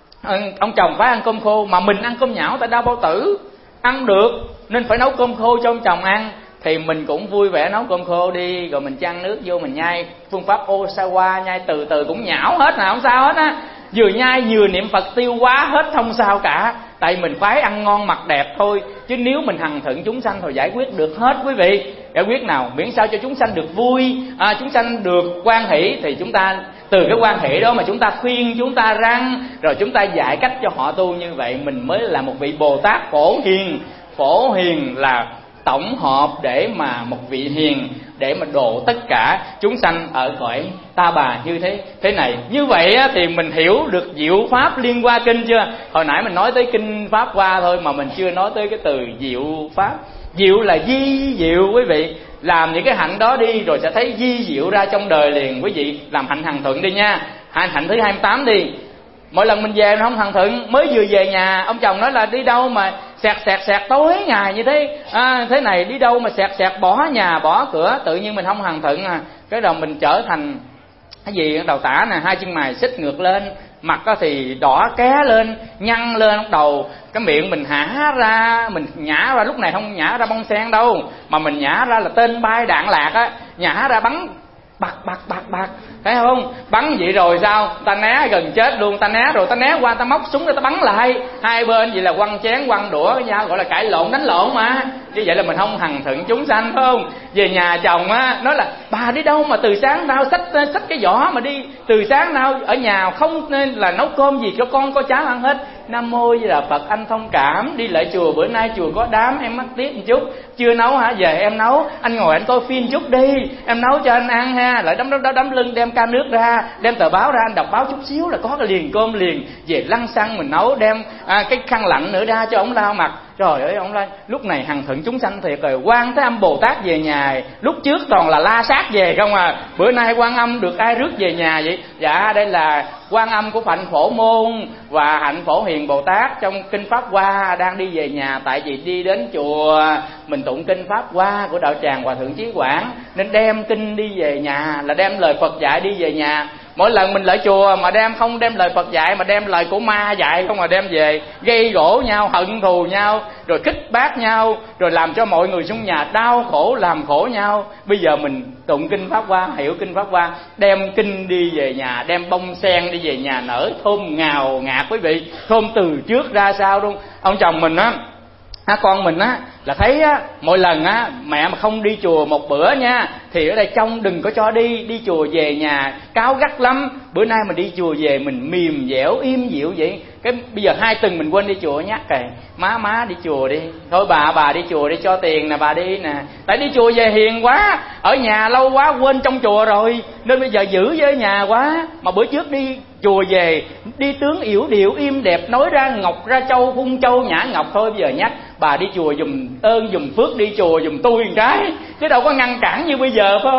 ông chồng phải ăn cơm khô mà mình ăn cơm nhão, tại đau bao tử ăn được nên phải nấu cơm khô cho ông chồng ăn, thì mình cũng vui vẻ nấu cơm khô đi, rồi mình chan nước vô mình nhai phương pháp Osawa, nhai từ từ cũng nhão hết nè, không sao hết á. Vừa nhai vừa niệm Phật tiêu hóa hết không sao cả. Tại mình phải ăn ngon mặc đẹp thôi. Chứ nếu mình hằng thuận chúng sanh thì giải quyết được hết quý vị. Giải quyết nào? Miễn sao cho chúng sanh được vui, à, chúng sanh được hoan hỷ, thì chúng ta từ cái quan hệ đó mà chúng ta khuyên, chúng ta răng, rồi chúng ta dạy cách cho họ tu. Như vậy mình mới là một vị Bồ Tát Phổ Hiền. Phổ Hiền là tổng hợp để mà một vị hiền để mà độ tất cả chúng sanh ở cõi ta bà như thế thế này. Như vậy thì mình hiểu được diệu pháp Liên Hoa Kinh chưa? Hồi nãy mình nói tới kinh Pháp Hoa thôi mà mình chưa nói tới cái từ diệu pháp. Diệu là di diệu quý vị. Làm những cái hạnh đó đi rồi sẽ thấy di diệu ra trong đời liền quý vị. Làm hạnh hằng thuận đi nha. Hạnh thứ hai mươi tám đi. Mỗi lần mình về nó không hằng thuận. Mới vừa về nhà ông chồng nói là đi đâu mà sẹt sẹt sẹt tối ngày như thế à, thế này đi đâu mà sẹt sẹt bỏ nhà bỏ cửa. Tự nhiên mình không hằng thuận à. Cái đầu mình trở thành cái gì đầu tả nè, hai chân mày xích ngược lên, mặt thì đỏ ké lên, nhăn lên đầu, cái miệng mình hả ra, mình nhả ra. Lúc này không nhả ra bông sen đâu, mà mình nhả ra là tên bay đạn lạc á, nhả ra bắn bạc bạc bạc bạc, thấy không? Bắn vậy rồi sao? Ta né gần chết luôn, ta né rồi ta né qua, ta móc súng để ta bắn lại. Hai bên vậy là quăng chén quăng đũa với nhau, gọi là cãi lộn đánh lộn mà. Như vậy là mình không hằng thuận chúng sanh, phải không? Về nhà chồng á nói là bà đi đâu mà từ sáng nào xách xách cái giỏ mà đi, từ sáng nào ở nhà không nên là nấu cơm gì cho con có cháo ăn hết. Nam mô Di Đà Phật, anh thông cảm, đi lại chùa bữa nay chùa có đám em mắc tiếc một chút, chưa nấu hả? Về em nấu, anh ngồi anh coi phim chút đi, em nấu cho anh ăn ha. Lại đấm đấm đấm, đấm lưng đem ca nước ra, đem tờ báo ra, anh đọc báo chút xíu là có cái liền cơm liền. Về lăn xăng mình nấu, đem à, cái khăn lạnh nữa ra cho ông lau mặt. Trời ơi ông ơi, lúc này hằng thuận chúng sanh thiệt rồi. Quan Thế Âm Bồ Tát về nhà, lúc trước toàn là la sát về không à, bữa nay Quan Âm được ai rước về nhà vậy? Dạ đây là Quan Âm của Hạnh Phổ Môn và Hạnh Phổ Hiền Bồ Tát trong kinh Pháp Hoa đang đi về nhà. Tại vì đi đến chùa mình tụng kinh Pháp Hoa của đạo tràng Hòa Thượng Chí Quảng, nên đem kinh đi về nhà, là đem lời Phật dạy đi về nhà. Mỗi lần mình lại chùa mà đem không đem lời Phật dạy mà đem lời của ma dạy không, mà đem về gây gỗ nhau, hận thù nhau, rồi khích bác nhau, rồi làm cho mọi người trong nhà đau khổ, làm khổ nhau. Bây giờ mình tụng kinh Pháp Hoa, hiểu kinh Pháp Hoa, đem kinh đi về nhà, đem bông sen đi về nhà nở thơm ngào ngạt quý vị, thơm từ trước ra sau luôn. Ông chồng mình á, À, con mình á là thấy á, mỗi lần á mẹ mà không đi chùa một bữa nha, thì ở đây trong đừng có cho đi, đi chùa về nhà cáu gắt lắm. Bữa nay mình đi chùa về mình mềm dẻo im dịu vậy. Cái bây giờ hai tuần mình quên đi chùa nhắc kìa, má má đi chùa đi, thôi bà bà đi chùa đi, cho tiền nè bà đi nè. Tại đi chùa về hiền quá, ở nhà lâu quá quên trong chùa rồi, nên bây giờ giữ với nhà quá. Mà bữa trước đi chùa về đi tướng yểu điệu im đẹp, nói ra ngọc ra châu, phun châu nhã ngọc. Thôi bây giờ nhắc bà đi chùa dùm ơn dùm phước, đi chùa dùm tôi một cái, chứ đâu có ngăn cản như bây giờ phải không?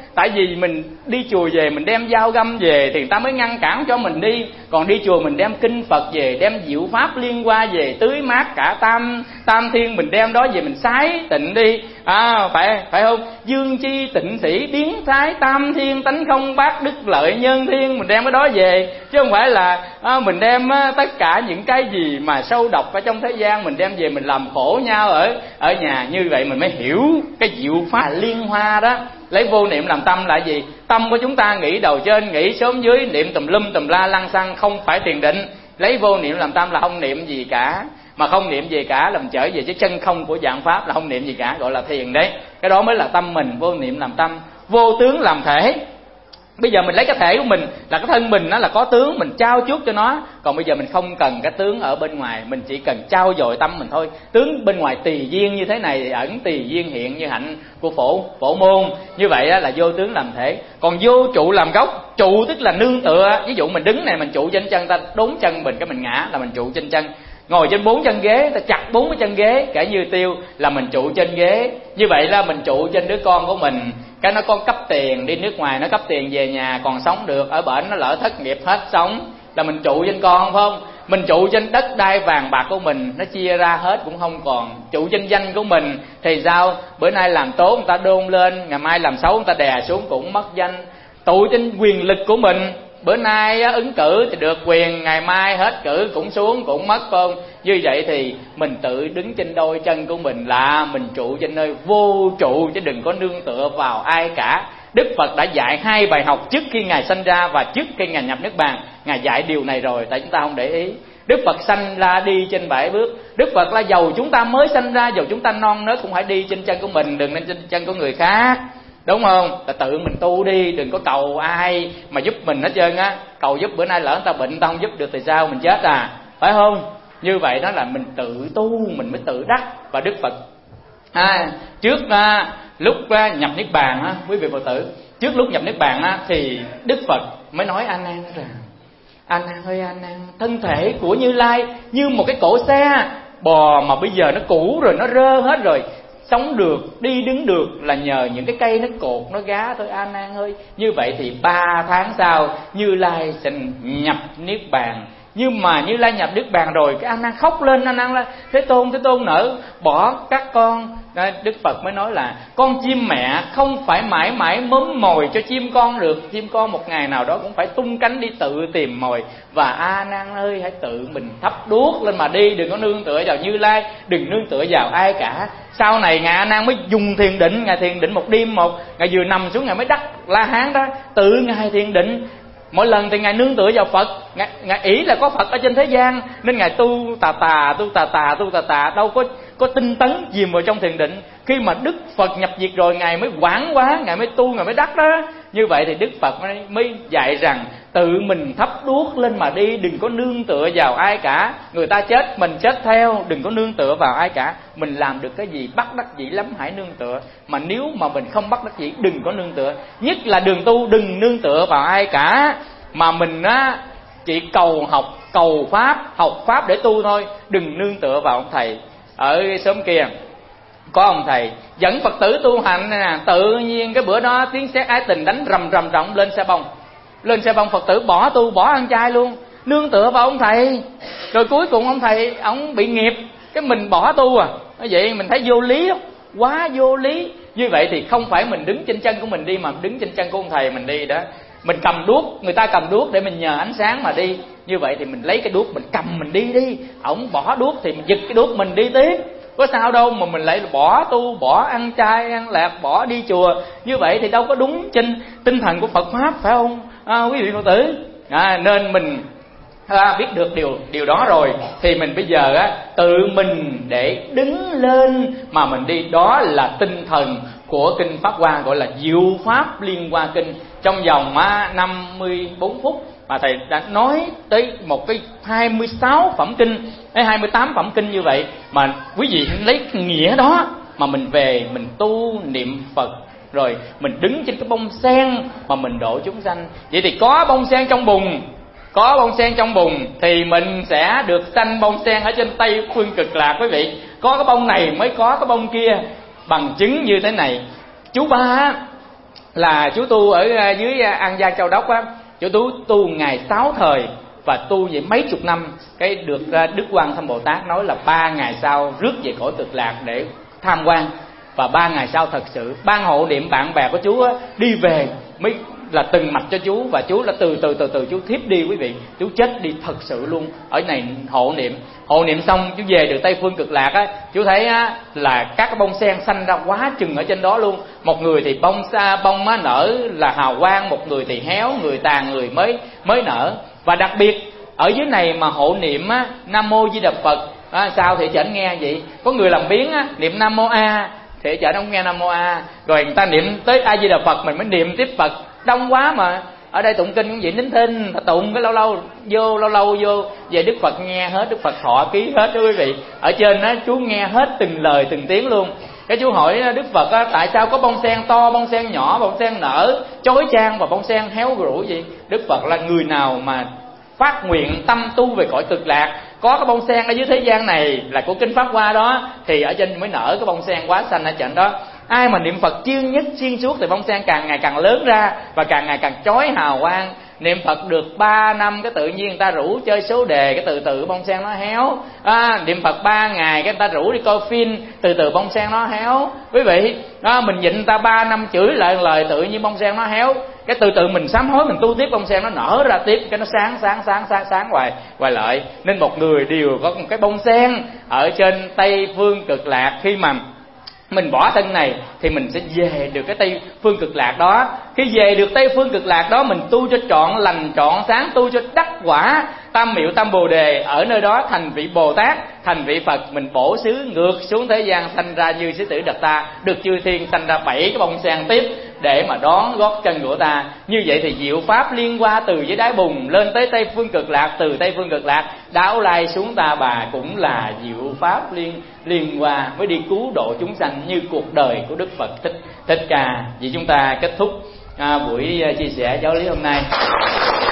Tại vì mình đi chùa về mình đem dao găm về thì người ta mới ngăn cản cho mình đi. Còn đi chùa mình đem kinh Phật về, đem diệu pháp liên hoa về, tưới mát cả tam tam thiên, mình đem đó về mình sái tịnh đi. À, phải phải không? Dương chi tịnh sĩ biến thái tam thiên, tánh không bát đức lợi nhân thiên, mình đem cái đó về, chứ không phải là à, mình đem à, tất cả những cái gì mà sâu độc ở trong thế gian mình đem về mình làm khổ nhau ở ở nhà. Như vậy mình mới hiểu cái diệu pháp liên hoa đó. Lấy vô niệm làm tâm là gì? Tâm của chúng ta nghĩ đầu trên, nghĩ xuống dưới, niệm tùm lum tùm la lăng xăng, không phải thiền định. Lấy vô niệm làm tâm là không niệm gì cả, mà không niệm gì cả là mình trở về cái chân không của dạng pháp, là không niệm gì cả, gọi là thiền đấy. Cái đó mới là tâm mình. Vô niệm làm tâm, vô tướng làm thể. Bây giờ mình lấy cái thể của mình là cái thân mình, nó là có tướng, mình trao chuốt cho nó. Còn bây giờ mình không cần cái tướng ở bên ngoài, mình chỉ cần trao dồi tâm mình thôi. Tướng bên ngoài tùy duyên như thế này, ẩn tùy duyên hiện như hạnh của phổ phổ môn. Như vậy là vô tướng làm thể. Còn vô trụ làm gốc. Trụ tức là nương tựa. Ví dụ mình đứng này mình trụ trên chân, ta đốn chân mình cái mình ngã là mình trụ trên chân. Ngồi trên bốn chân ghế, ta chặt bốn cái chân ghế, kể như tiêu là mình trụ trên ghế. Như vậy là mình trụ trên đứa con của mình. Cái nó con cấp tiền, đi nước ngoài nó cấp tiền về nhà còn sống được, ở bển nó lỡ thất nghiệp hết sống, là mình trụ trên con phải không? Mình trụ trên đất đai vàng bạc của mình, nó chia ra hết cũng không còn. Trụ trên danh của mình thì sao? Bữa nay làm tốt người ta đôn lên, ngày mai làm xấu người ta đè xuống cũng mất danh. Trụ trên quyền lực của mình, bữa nay ứng cử thì được quyền, ngày mai hết cử cũng xuống cũng mất không? Như vậy thì mình tự đứng trên đôi chân của mình, là mình trụ trên nơi vô trụ, chứ đừng có nương tựa vào ai cả. Đức Phật đã dạy hai bài học trước khi Ngài sanh ra và trước khi Ngài nhập Niết Bàn. Ngài dạy điều này rồi, tại chúng ta không để ý. Đức Phật sanh ra đi trên bảy bước. Đức Phật là dầu chúng ta mới sanh ra, dầu chúng ta non nớt cũng phải đi trên chân của mình, đừng lên trên chân của người khác. Đúng không? Là tự mình tu đi, đừng có cầu ai mà giúp mình hết trơn á. Cầu giúp bữa nay lỡ người ta bệnh, người ta không giúp được thì sao? Mình chết à, phải không? Như vậy đó là mình tự tu, mình mới tự đắc. Và Đức Phật à, trước à, lúc à, nhập Niết Bàn á, quý vị Phật tử, trước lúc nhập Niết Bàn á, thì Đức Phật mới nói A Nan rằng: A Nan ơi A Nan, thân thể của Như Lai như một cái cỗ xe bò mà bây giờ nó cũ rồi, nó rơ hết rồi. Sống được, đi đứng được là nhờ những cái cây nó cột, nó gá thôi A Nan ơi. Như vậy thì ba tháng sau Như Lai sẽ nhập Niết Bàn. Nhưng mà Như Lai nhập Niết Bàn rồi, cái A Nan khóc lên. A Nan là Thế Tôn, Thế Tôn nỡ bỏ các con. Đức Phật mới nói là con chim mẹ không phải mãi mãi mớm mồi cho chim con được. Chim con một ngày nào đó cũng phải tung cánh đi tự tìm mồi. Và A Nan ơi, hãy tự mình thắp đuốc lên mà đi, đừng có nương tựa vào Như Lai, đừng nương tựa vào ai cả. Sau này Ngài A Nan mới dùng thiền định. Ngài thiền định một đêm một, Ngài vừa nằm xuống Ngài mới đắc La Hán đó. Tự Ngài thiền định. Mỗi lần thì Ngài nương tựa vào Phật. Ngài, Ngài ý là có Phật ở trên thế gian, nên Ngài tu tà tà, tu tà tà, tu tà tà, đâu có có tinh tấn chìm vào trong thiền định. Khi mà Đức Phật nhập diệt rồi, Ngài mới quảng quá, Ngài mới tu, Ngài mới đắc đó. Như vậy thì Đức Phật mới, mới dạy rằng tự mình thắp đuốc lên mà đi, đừng có nương tựa vào ai cả. Người ta chết mình chết theo, đừng có nương tựa vào ai cả. Mình làm được cái gì bắt đắc dĩ lắm hãy nương tựa, mà nếu mà mình không bắt đắc dĩ đừng có nương tựa. Nhất là đường tu đừng nương tựa vào ai cả, mà mình á chỉ cầu học, cầu pháp, học pháp để tu thôi, đừng nương tựa vào ông thầy. Ở xóm kia có ông thầy dẫn Phật tử tu hành nè, tự nhiên cái bữa đó tiếng sét ái tình đánh rầm rầm rầm lên xe bông. Lên xe bông Phật tử bỏ tu, bỏ ăn chay luôn, nương tựa vào ông thầy. Rồi cuối cùng ông thầy ông bị nghiệp, cái mình bỏ tu à. Vậy mình thấy vô lý không? Quá vô lý. Như vậy thì không phải mình đứng trên chân của mình đi, mà đứng trên chân của ông thầy mình đi đó. Mình cầm đuốc, người ta cầm đuốc để mình nhờ ánh sáng mà đi. Như vậy thì mình lấy cái đuốc mình cầm mình đi đi. Ổng bỏ đuốc thì mình giật cái đuốc mình đi tiếp, có sao đâu mà mình lại bỏ tu, bỏ ăn chay ăn lạc, bỏ đi chùa. Như vậy thì đâu có đúng trên tinh thần của Phật pháp, phải không à, quý vị Phật tử? À, nên mình à, biết được điều điều đó rồi thì mình bây giờ á tự mình để đứng lên mà mình đi. Đó là tinh thần của kinh Pháp Hoa, gọi là Diệu Pháp Liên Hoa Kinh. Trong vòng năm mươi bốn phút mà thầy đã nói tới một cái hai mươi sáu phẩm kinh, hay hai mươi tám phẩm kinh như vậy, mà quý vị lấy nghĩa đó mà mình về mình tu niệm Phật, rồi mình đứng trên cái bông sen mà mình độ chúng sanh. Vậy thì có bông sen trong bùn, có bông sen trong bùn thì mình sẽ được sanh bông sen ở trên Tây Phương Cực Lạc quý vị. Có cái bông này mới có cái bông kia. Bằng chứng như thế này, chú ba là chú tu ở dưới An Giang Châu Đốc á, chú tu tu ngày sáu thời và tu vậy mấy chục năm, cái được Đức Quan Thâm Bồ Tát nói là ba ngày sau rước về cõi Cực Lạc để tham quan, và ba ngày sau thật sự ban hộ niệm bạn bè của chú á, đi về mới là từng mặt cho chú, và chú là từ từ từ từ chú thiếp đi quý vị, chú chết đi thật sự luôn. Ở này hộ niệm, hộ niệm xong chú về được Tây Phương Cực Lạc á, chú thấy á là các cái bông sen xanh ra quá chừng ở trên đó luôn. Một người thì bông xa bông á nở là hào quang, một người thì héo, người tàn, người mới mới nở. Và đặc biệt ở dưới này mà hộ niệm á Nam Mô Di Đà Phật á, sao thì chảnh nghe vậy? Có người làm biếng á, niệm Nam Mô A, thì chảnh không nghe Nam Mô A, rồi người ta niệm tới A Di Đà Phật mình mới niệm tiếp Phật. Đông quá mà. Ở đây tụng kinh cũng vậy, nín thinh tụng cái lâu lâu vô lâu lâu vô về Đức Phật nghe hết, Đức Phật thọ ký hết đó quý vị. Ở trên đó chú nghe hết từng lời từng tiếng luôn. Cái chú hỏi Đức Phật á, tại sao có bông sen to, bông sen nhỏ, bông sen nở chói chang và bông sen héo rũ gì? Đức Phật là người nào mà phát nguyện tâm tu về cõi Cực Lạc, có cái bông sen ở dưới thế gian này là của kinh Pháp Hoa đó, thì ở trên mới nở cái bông sen quá xanh ở trên đó. Ai mà niệm Phật chuyên nhất xuyên suốt thì bông sen càng ngày càng lớn ra và càng ngày càng chói hào quang. Niệm Phật được ba năm cái tự nhiên người ta rủ chơi số đề, cái từ từ bông sen nó héo. À, niệm Phật ba ngày cái người ta rủ đi coi phim, từ từ bông sen nó héo. Quý vị, đó, mình nhịn người ta ba năm chửi lại lời tự nhiên bông sen nó héo. Cái từ từ mình sám hối, mình tu tiếp, bông sen nó nở ra tiếp, cái nó sáng sáng sáng sáng sáng hoài hoài lại. Nên một người đều có một cái bông sen ở trên Tây Phương Cực Lạc. Khi mà mình bỏ thân này thì mình sẽ về được cái Tây Phương Cực Lạc đó. Khi về được Tây Phương Cực Lạc đó, mình tu cho trọn lành trọn sáng, tu cho đắc quả tam miệu tam bồ đề, ở nơi đó thành vị Bồ Tát, thành vị Phật. Mình bổ xứ ngược xuống thế gian, sanh ra như Sư Tử Đạt Ta, được chư thiên sanh ra bảy cái bông sen tiếp để mà đón gót chân của ta. Như vậy thì diệu pháp liên qua từ dưới đáy bùn lên tới Tây Phương Cực Lạc, từ Tây Phương Cực Lạc đáo lai xuống Ta Bà, cũng là diệu pháp liên liên qua mới đi cứu độ chúng sanh như cuộc đời của Đức Phật Thích Thích Ca. Vậy chúng ta kết thúc à, buổi chia sẻ giáo lý hôm nay.